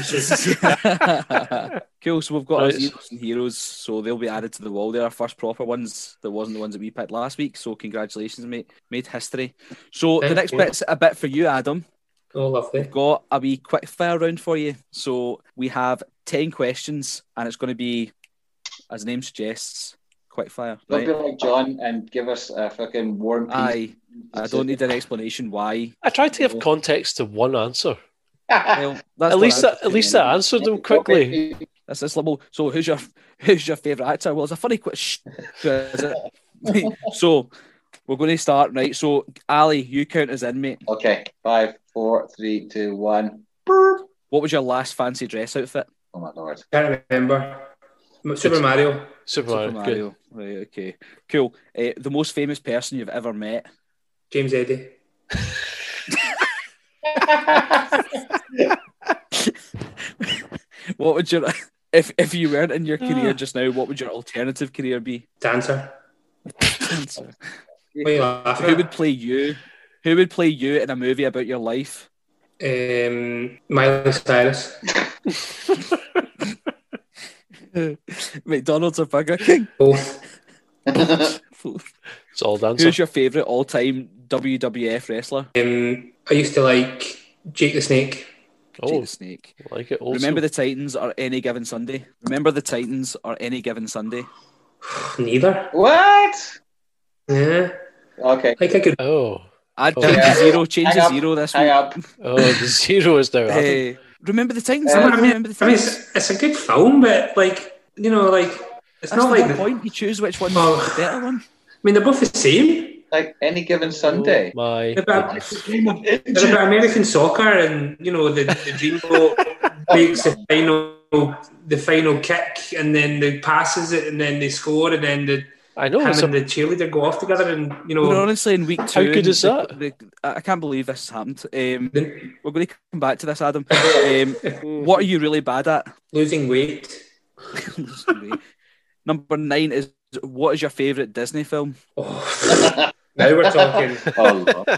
Cool. So we've got our Right. zeros and heroes, so they'll be added to the wall. They're our first proper ones. That wasn't the ones that we picked last week. So congratulations, mate. Made history. So the Thank next you. bit's a bit for you, Adam. Oh, lovely. We've got a wee quick fire round for you. So we have ten questions, and it's going to be, as the name suggests, quick fire. Don't Right? be like John and give us a fucking war and peace. Aye. I don't need an explanation why. I tried to give context to one answer. Well, that's At what least, I'm I, at least I answered them quickly. That's this level. So who's your who's your favourite actor? Well, it's a funny question. So we're going to start, right? So Ali, you count us in, mate. Okay, five, four, three, two, one. Burp. What was your last fancy dress outfit? Oh my lord. Can't remember. Super Mario. Super Super Mario. Good. Mario. Right, okay. Cool. Uh, the most famous person you've ever met? James Eddy. What would your if if you weren't in your career just now, what would your alternative career be? Dancer. What are you laughing Who at? would play you? Who would play you in a movie about your life? Um, Miley Cyrus. McDonald's or Burger King? Both. It's all dancer. Who's your favourite all-time W W F wrestler? Um, I used to like Jake the Snake. Oh, Jake the Snake. I like it. Also. Remember the Titans or Any Given Sunday? Remember the Titans or Any Given Sunday? Neither. What? Yeah. Okay, Like I could. Oh, I'd Oh. change the zero. Change Hang the up. zero this hang week. up. oh, the zero is now. Adam. Hey, remember the Titans? Uh, I Adam? mean, remember the I mean Titans? it's, it's a good film, but like you know, like it's That's not the like. whole The, point. You choose which one Oh. is the better one. I mean, they're both the same. Like any given Sunday. Oh, my. They're about, goodness. they're about American soccer, and you know the the dreamboat makes the final the final kick, and then they passes it, and then they score, and then the I know. him It's a, and the cheerleader go off together, and you We're know. honestly in week two. good and is the- that? the- I can't believe this has happened. Um, the- we're going to come back to this, Adam. Um, what are you really bad at? Losing weight. Number nine is, what is your favourite Disney film? Oh. Now we're talking. Oh, Lord.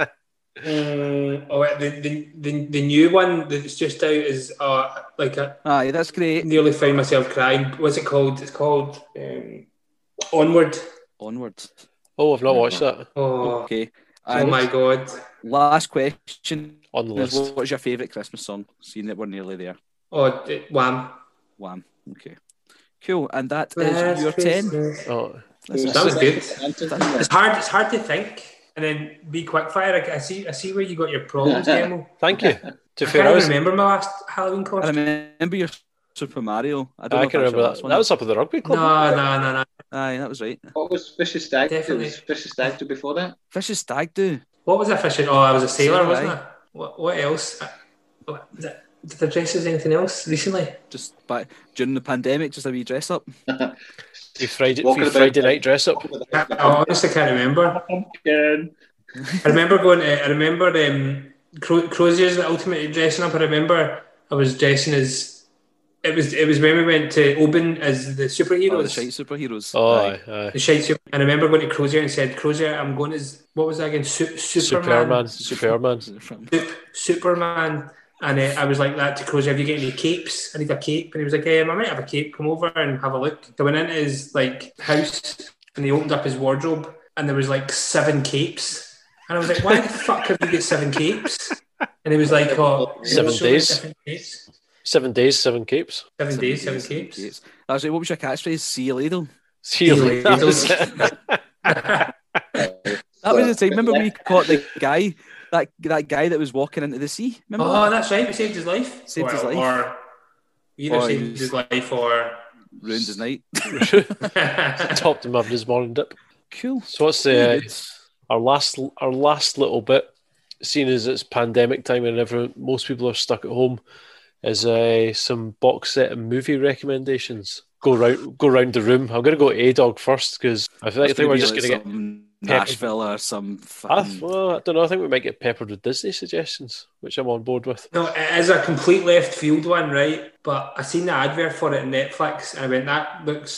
Mm, oh, wait, the, the the the new one that's just out is uh like I Aye, that's great. nearly found myself crying. What's it called? It's called um, Onward. Onwards. oh, I've not watched that. Oh, Okay. oh And my god. last question On the is, list. what is your favourite Christmas song? Seeing that we're nearly there. Oh, d- Wham. Wham. Okay. Cool. And that is your ten. Christmas. Oh, This is That was good. Answer- It's hard. It's hard to think and then be quick fire. I, I see. I see where you got your problems, Demo. thank you. To I fair, can't I, even was, remember my last Halloween I costume. remember your Super Mario. I don't know I if can that's your remember last that. one. That was up at the rugby club. No, no, no, no. Aye, that was right. What was Fishy Stag? Definitely. It was Fishy Stag do before that? Fish's Stag do. What was I fishing? Oh, I was a sailor, Sailor, wasn't aye. I? What, what else? I- What, did, I- did I dress as anything else recently? Just back during the pandemic, just a wee dress up. You Friday, Walking you about- Friday night dress up. I, I honestly can't remember. Pumpkin. I remember going to, I remember um, Cro- Crozier's the ultimate dressing up. I remember I was dressing as, it was it was when we went to Oban as the superheroes. Oh, the shite superheroes. Oh, Aye. aye, aye. The shite super. And I remember going to Crozier and said, Crozier, I'm going as, what was that again? Su- Superman. Superman. Superman. Sup- Superman. And uh, I was like that to Crozier, have you got any capes? I need a cape. And he was like, um, I might have a cape, come over and have a look. So I went into his like house and he opened up his wardrobe and there was like seven capes. And I was like, why the fuck have you got seven capes? And he was like, oh, Seven so many days. different capes. Seven days, seven capes. Seven, Seven days, seven days, capes. capes. That was it. What was your catchphrase? See you later. See you See you later. later. That was it. That was the time. Remember we caught the guy, that that guy that was walking into the sea. Remember? Oh, that? that's right. We saved his life. Saved or, his life. Or either Or he saved was- his life or. Ruined his night. Topped him up in his morning dip. Cool. So what's Very the good. our last our last little bit? Seeing as it's pandemic time and everyone, most people are stuck at home, is uh, some box set and movie recommendations. Go round, go round the room. I'm going to go A Dog first because I think, I It's think we're be just like going to get. some peppered. Nashville or some. I, Fucking... well, I don't know. I think we might get peppered with Disney suggestions, which I'm on board with. No, it is a complete left field one, right? But I seen the advert for it on Netflix and I went, that looks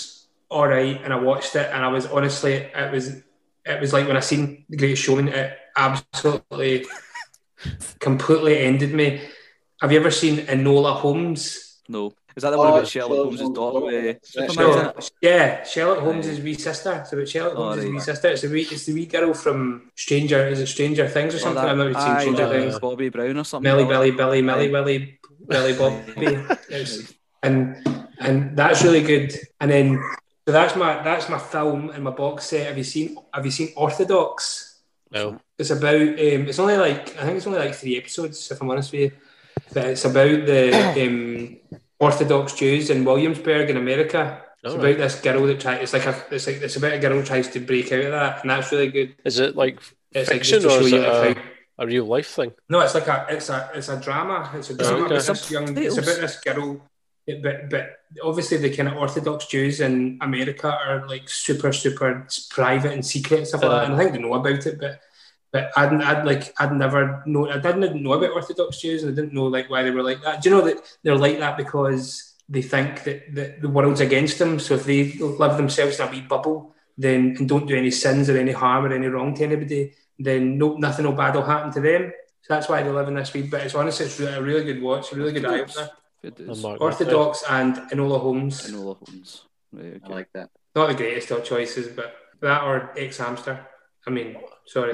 all right, and I watched it, and I was honestly, it was, it was like when I seen The Greatest Showman, it absolutely, completely ended me. Have you ever seen Enola Holmes? No. Is that the one Oh, about it's Sherlock Sherlock Holmes' Holmes' daughter daughter. with Superman? No, Is it? yeah, Sherlock Holmes' Aye. wee sister. It's about Sherlock Oh, Holmes' right. wee sister. It's the wee, it's the wee girl from Stranger. Is it Stranger Things or Oh, something? that, I've never seen aye, Stranger that Things. Bobby Brown or something. Millie, That was Billy, it. Billy, Millie, Aye. Willy, Billy, Bobby. It's, and and that's really good. And then so that's my that's my film and my box set. Have you seen Have you seen Orthodox? No. It's about. Um, it's only like I think it's only like three episodes, if I'm honest with you. But it's about the um, Orthodox Jews in Williamsburg in America. It's All about right. this girl that tries. It's like a. It's like it's about a girl who tries to break out of that, and that's really good. Is it like It's like fiction just to or show is you it like a, how. a real life thing? No, it's like a. It's a. It's a drama. It's a drama okay. about this young. It's about this girl. But but obviously the kind of Orthodox Jews in America are like super super private and secret and stuff like Uh. that, and I think they know about it, but. But I'd, I'd like I'd never know I didn't know about Orthodox Jews, and I didn't know like why they were like that. Do you know that they're like that because they think that, that the world's against them? So if they live themselves in a wee bubble, then and don't do any sins or any harm or any wrong to anybody, then no nothing will bad will happen to them. So that's why they live in this wee. But it's honestly it's a really good watch, a really good eye opener. Orthodox and Enola Holmes. Enola Holmes. Right, okay. I like that. Not the greatest of choices, but that or Ex Hamster. I mean, sorry.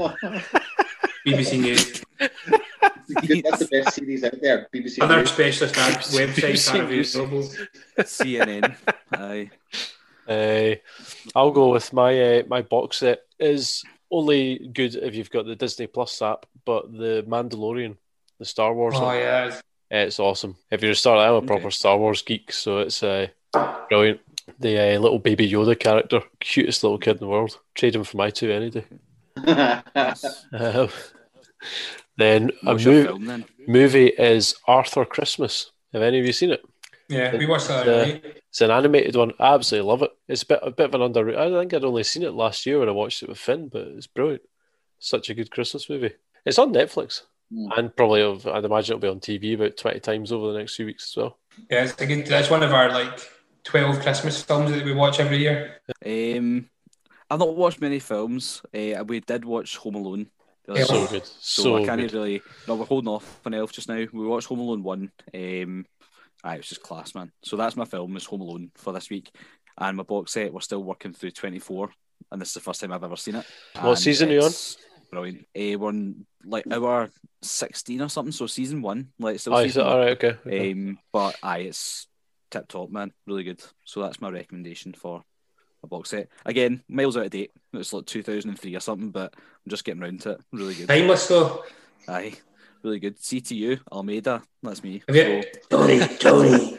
B B C News. That's the best series out there. B B C Other News. specialist ad websites are available. C N N. Aye. Uh, I'll go with my uh, my box set is only good if you've got the Disney Plus app, but the Mandalorian, the Star Wars Oh one, yeah, it's awesome. If you're a Star, I'm a Okay. proper Star Wars geek, so it's uh, brilliant. The uh, little baby Yoda character, cutest little kid in the world. Trade him for my two any day. Uh, then a What's your mov- film then? movie is Arthur Christmas. Have any of you seen it? yeah. We watched that. Uh, Right? It's an animated one. I absolutely love it. It's a bit a bit of an under. I think I'd only seen it last year when I watched it with Finn, but it's brilliant. Such a good Christmas movie. It's on Netflix, Mm. and probably I'd imagine it'll be on T V about twenty times over the next few weeks as well. Yeah, it's a good. That's one of our like twelve Christmas films that we watch every year. Um, I've not watched many films. Uh, we did watch Home Alone. the other Yeah. So day, good, so, so I can't good. really. No, we're holding off on Elf just now. We watched Home Alone one. Um, aye, it was just class, man. So that's my film. Is Home Alone for this week, and my box set. We're still working through twenty-four, and this is the first time I've ever seen it. What And season are you on? it's Brilliant. Uh, we're on like hour sixteen or something. So season one, like still Oh, is it? season All one. right, okay. okay. Um, but aye, it's tip top, man. Really good. So that's my recommendation for a box set. Again, miles out of date. It's like two thousand three or something, but I'm just getting round to it. Really good. Timeless though. Aye, really good. C T U, Almeida. That's me. Have you, Tony, Tony.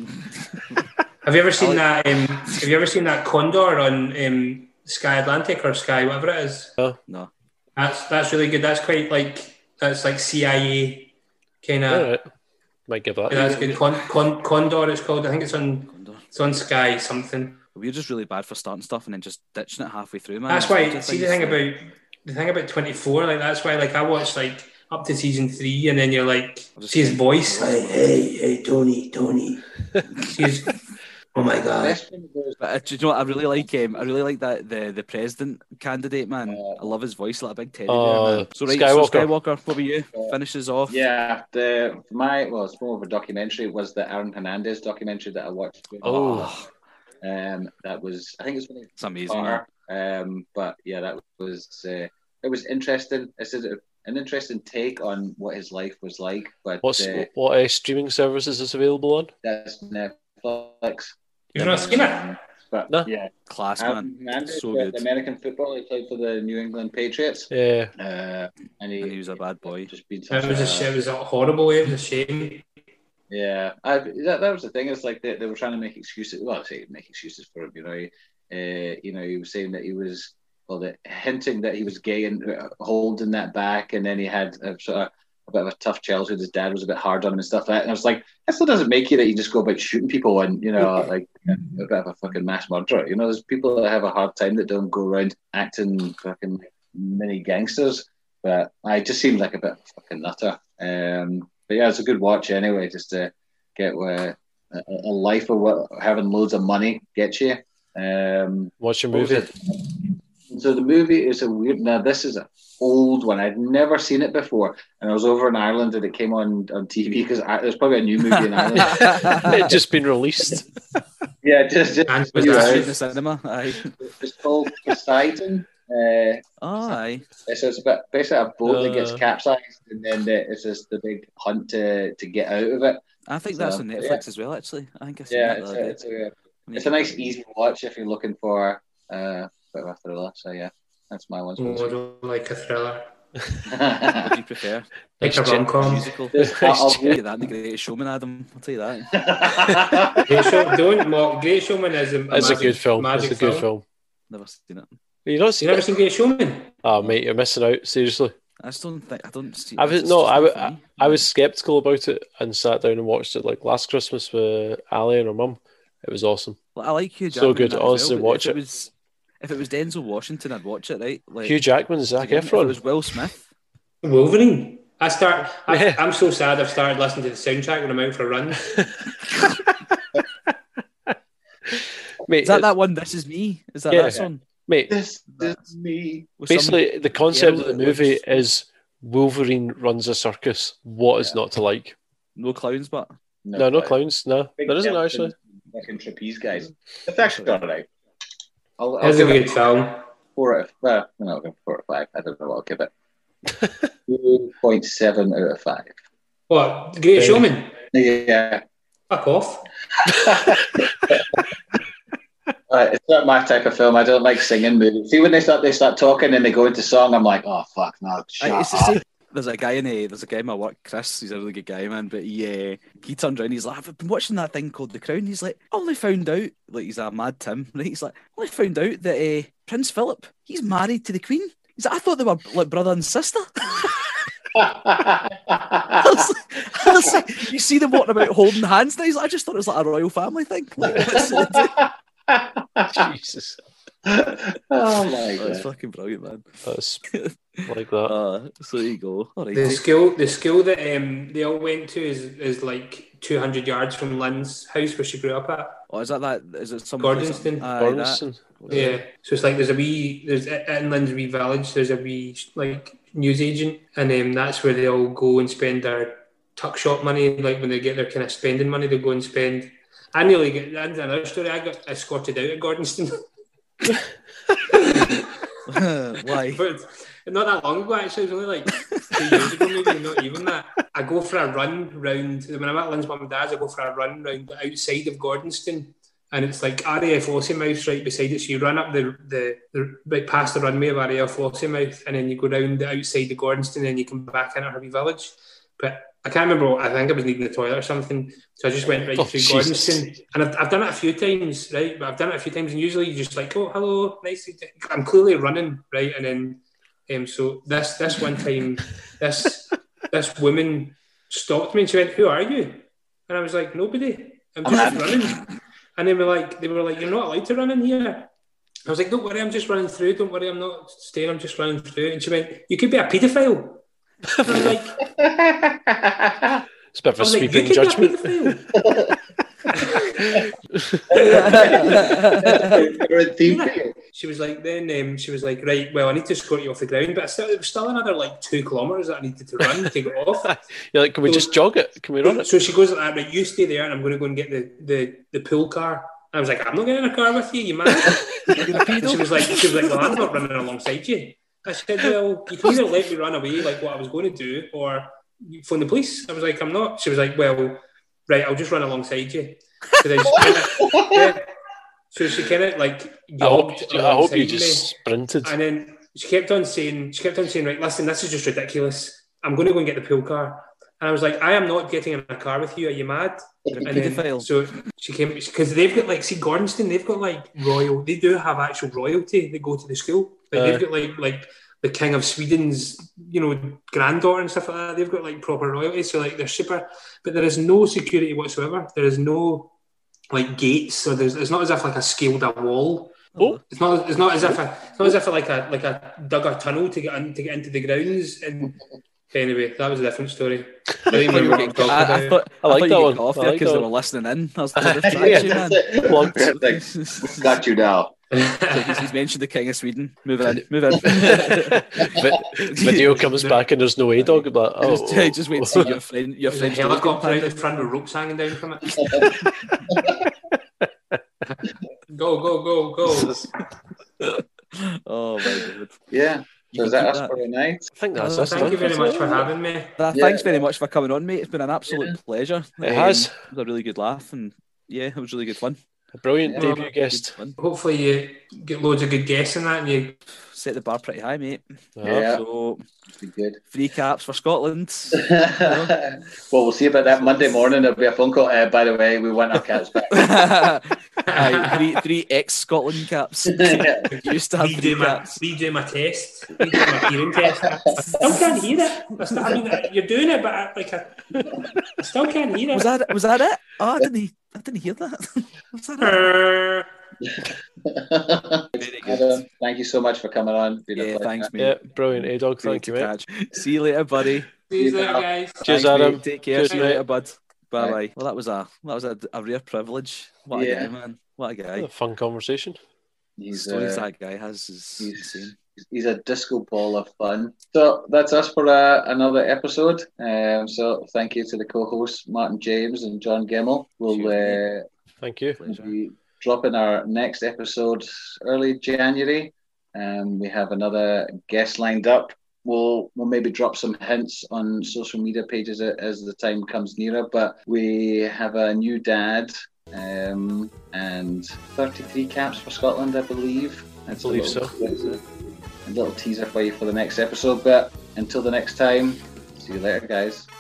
Have you ever seen that? Um, have you ever seen that Condor on um, Sky Atlantic or Sky whatever it is? So, no. That's that's really good. That's quite like that's like C I A kind of. All right. Might give that. Yeah, that's good. Con, Con, Condor, it's called. I think it's on. It's on Sky something. We're just really bad for starting stuff and then just ditching it halfway through, man. That's There's why. loads of See the things thing that- about the thing about twenty-four. Like that's why. Like I watched like up to season three, and then you're like, I'll just see his keep- voice. Hey, hey, hey, Tony, Tony. See his. Oh my god. Best thing was- But uh, do you know what? I really like him. I really like that the the president candidate, man. I love his voice, like a big teddy Uh, bear, man. So right, Skywalker. so Skywalker, what about you? Finishes off. Yeah, the my well, it's more of a documentary. Was the Aaron Hernandez documentary that I watched? with- Oh, um, that was I think it was when it's amazing, man. Carter. Um, but yeah, that was uh, it was interesting. It's a, an interesting take on what his life was like. But What's uh, what uh, streaming services is available on? that's Netflix. You've not seen it? But No. yeah, Class, Aaron man. Hernandez, So the good. American football. He played for the New England Patriots. Yeah. Uh, and he, And he was a bad boy. Just been It such was a, sh- it was a horrible way. It was a shame. Yeah, I, that, that was the thing. It's like they, they were trying to make excuses. Well, I say make excuses for him. You know, he, uh, you know, he was saying that he was well, the, hinting that he was gay and uh, holding that back, and then he had a, sort of a bit of a tough childhood. His dad was a bit hard on him and stuff like that. And I was like, that still doesn't make you that you just go about shooting people and you know, like a bit of a fucking mass murderer. You know, there's people that have a hard time that don't go around acting fucking mini gangsters. But I just seemed like a bit of a fucking nutter. Um, but yeah, it's a good watch anyway, just to get uh, a, a life of what having loads of money gets you. Um, What's your what was movie? it? So the movie is a weird. Now this is an old one. I'd never seen it before, and I was over in Ireland and it came on on T V because there's probably a new movie in Ireland. It just been released. Yeah, just just And Was with that that, straight in the cinema? Aye. it's called Poseidon. Uh, Oh, aye. so it's about basically a boat that gets Uh. capsized, and then the, it's just the big hunt to to get out of it. I think So, that's on Netflix yeah. as well, actually. I think I've seen Yeah, that it's the a, other it's day. a it's a nice easy watch if you're looking for uh, a bit of a thriller. So yeah, that's my one. more like a thriller, What do you prefer? like a Nice rom com. Musical? I'll, I'll Get that in the Greatest Showman, Adam. I'll tell you that. Great Show, don't mock. Great Showman is a, a It's a magic, good film. Magic It's a good film. film. Never seen it. You not You seen never it? seen Great Showman? Oh, mate, you're missing out. Seriously. I just don't think I don't see. I was it's no, just I, not wa- for I, me. I was skeptical about it and sat down and watched it like last Christmas with Ali and her mum. It was awesome. Like, I like Hugh So Jackman. good. in that as Honestly, well, but watch if it. it. Was, if it was Denzel Washington, I'd watch it. Right? Like, Hugh Jackman, Zac again, if it Efron. was Will Smith. Wolverine. I start. I, Yeah. I'm so sad. I've started listening to the soundtrack when I'm out for a run. Mate, Is that it- that one? This is me. Is that Yeah. that song? mate, This is me. With some basically the concept girl of the that movie looks- is Wolverine runs a circus. What is Yeah. not to like? no clowns, but No, no but clowns. No, big there isn't Nelson, actually. Fucking trapeze guys. It's actually all right. I'll, I'll It's a give it good film. four out of well, no, I'll give it four out of five. I don't know what I'll give it. Two point seven out of five. What? The Greatest Very- Showman? Yeah. Fuck off. Uh, it's not my type of film. I don't like singing movies. See when they start they start talking and they go into song, I'm like, oh fuck, no, shut I, it's the up. same. There's a guy in a there's a guy in my work, Chris. He's a really good guy, man. But he uh, he turned around. He's like, I've been watching that thing called The Crown. He's like, I only found out, like he's a mad Tim, right? He's like, I only found out that uh, Prince Philip, he's married to the Queen. He's like, I thought they were like brother and sister. I was like, I was like, you see them walking about holding hands now. He's like, I just thought it was like a royal family thing. Like, what's it? Jesus, oh my Oh, it's god. fucking brilliant, man. that's like that. Uh, so there you go. All right. The school, the school that um, they all went to is is like two hundred yards from Lynn's house where she grew up at. Oh, is that that? Is it some Gordonston. Aye, that. Gordonston. Yeah, so it's like there's a wee there's in Lynn's wee village. There's a wee like news agent, and um, that's where they all go and spend their tuck shop money. Like when they get their kind of spending money, they go and spend. I nearly get that's another story. I got escorted out at Gordonston. Why? But not that long ago, actually. It was only like two years ago, maybe, not even that. I go for a run round, when I'm at Lynn's mum and dad's, I go for a run round the outside of Gordonston, and it's like R A F Lossiemouth right beside it. So you run up the, the, the right past the runway of R A F Lossiemouth, and then you go down the outside of Gordonston, and you come back into Herbie Village. But I can't remember, what, I think I was needing the toilet or something, so I just went right Oh, through Jesus. Gordonston. And I've, I've done it a few times, right? But I've done it a few times, and usually you just like, oh, hello, nice to I'm clearly running, right? And then, um, so this this one time, this this woman stopped me and she went, who are you? And I was like, nobody. I'm just running. And they were like, they were like, you're not allowed to run in here. I was like, don't worry, I'm just running through. Don't worry, I'm not staying. I'm just running through. And she went, you could be a paedophile. And I was like, It's a bit of a I was like, you sweeping could judgment. be a paedophile. She was like, then um, she was like, right, well, I need to escort you off the ground, but I still, it was still another like two kilometres that I needed to run to get off. You're like, can we just jog it? Can we run it? So she goes like that, right, you stay there and I'm going to go and get the, the, the pool car. And I was like, I'm not getting in a car with you, you mad? And she was like, she was like, well, I'm not running alongside you. I said, well, you can either let me run away like what I was going to do or you phone the police. I was like, I'm not. She was like, well, right, I'll just run alongside you. So, then she kinda, yeah. So she kind of like I hope, jogged I hope you alongside just me. sprinted. And then she kept on saying, she kept on saying, right, listen, this is just ridiculous. I'm going to go and get the pool car. And I was like, I am not getting in a car with you. Are you mad? You're a And then, paedophile. so she came, because they've got like, see, Gordonston, they've got like royal, they do have actual royalty that go to the school. Like, Uh. they've got like, like the King of Sweden's, you know, granddaughter and stuff like that. They've got like proper royalty. So like, they're super, but there is no security whatsoever. There is no like gates. So there's, it's not as if like I scaled a wall. Oh, It's not. It's not as if I. It's not as if I like a like a dug a tunnel to get in, to get into the grounds. And Anyway, that was a different story. I Really thought you were getting- I- I thought- I I like thought that you one. got off I there like because that they were one. listening in. That's the Yeah, distraction, man. that's it. Plugged. Like, we've got you now. So he's, he's mentioned the King of Sweden. Move in, move in. Vi- Video comes back and there's no A dog. But oh, just, yeah, just wait to see your friend. Your There's a friend's helicopter out dog. the front with ropes hanging down from it. Go, go, go, go. Oh my god. Yeah. You So is can that keep us that. for tonight? I think that's Oh, us. Thank you done. very much for having me. Th- Yeah. Thanks very much for coming on, mate. It's been an absolute Yeah. pleasure. It has. It was a really good laugh, and yeah, it was really good fun. A brilliant Yeah. debut Good guest. fun. Hopefully you get loads of good guests in that and you Set the bar pretty high, mate. Yeah. So Be good. free caps for Scotland. Well, we'll see about that Monday morning. There'll be a phone call. Uh, by the way, we want our caps back. Aye, three three ex Scotland caps. Yeah. Used to have redo three my, caps. redo my test, redo my hearing test. I still can't hear it. I, still, I mean, you're doing it, but I, like I, I still can't hear it. Was that was that it? Oh, I didn't I didn't hear that. Was that it? Very good. Adam, thank you so much for coming on. Been a Yeah, pleasure. thanks, mate. Yeah, brilliant A dog. Great Thank you, to mate. catch. See you later, buddy. See you later, guys. Cheers, Thanks, Adam. mate. Take care. Cheers, See you mate. later, bud. Bye bye. Right. Well, that was a that was a, a rare privilege. What a Yeah. guy, man. What a guy. A fun conversation. The He's, stories uh, that guy has is he's, insane. he's a disco ball of fun. So that's us for uh, another episode. Um, so thank you to the co-hosts Martin James and John Gemmell. We'll Cheers, uh, Thank you. Pleasure. be dropping our next episode early January. Um, we have another guest lined up. We'll we'll maybe drop some hints on social media pages a- as the time comes nearer. But we have a new dad um, and thirty-three caps for Scotland, I believe. I believe so. A little teaser for you for the next episode. But until the next time, see you later, guys.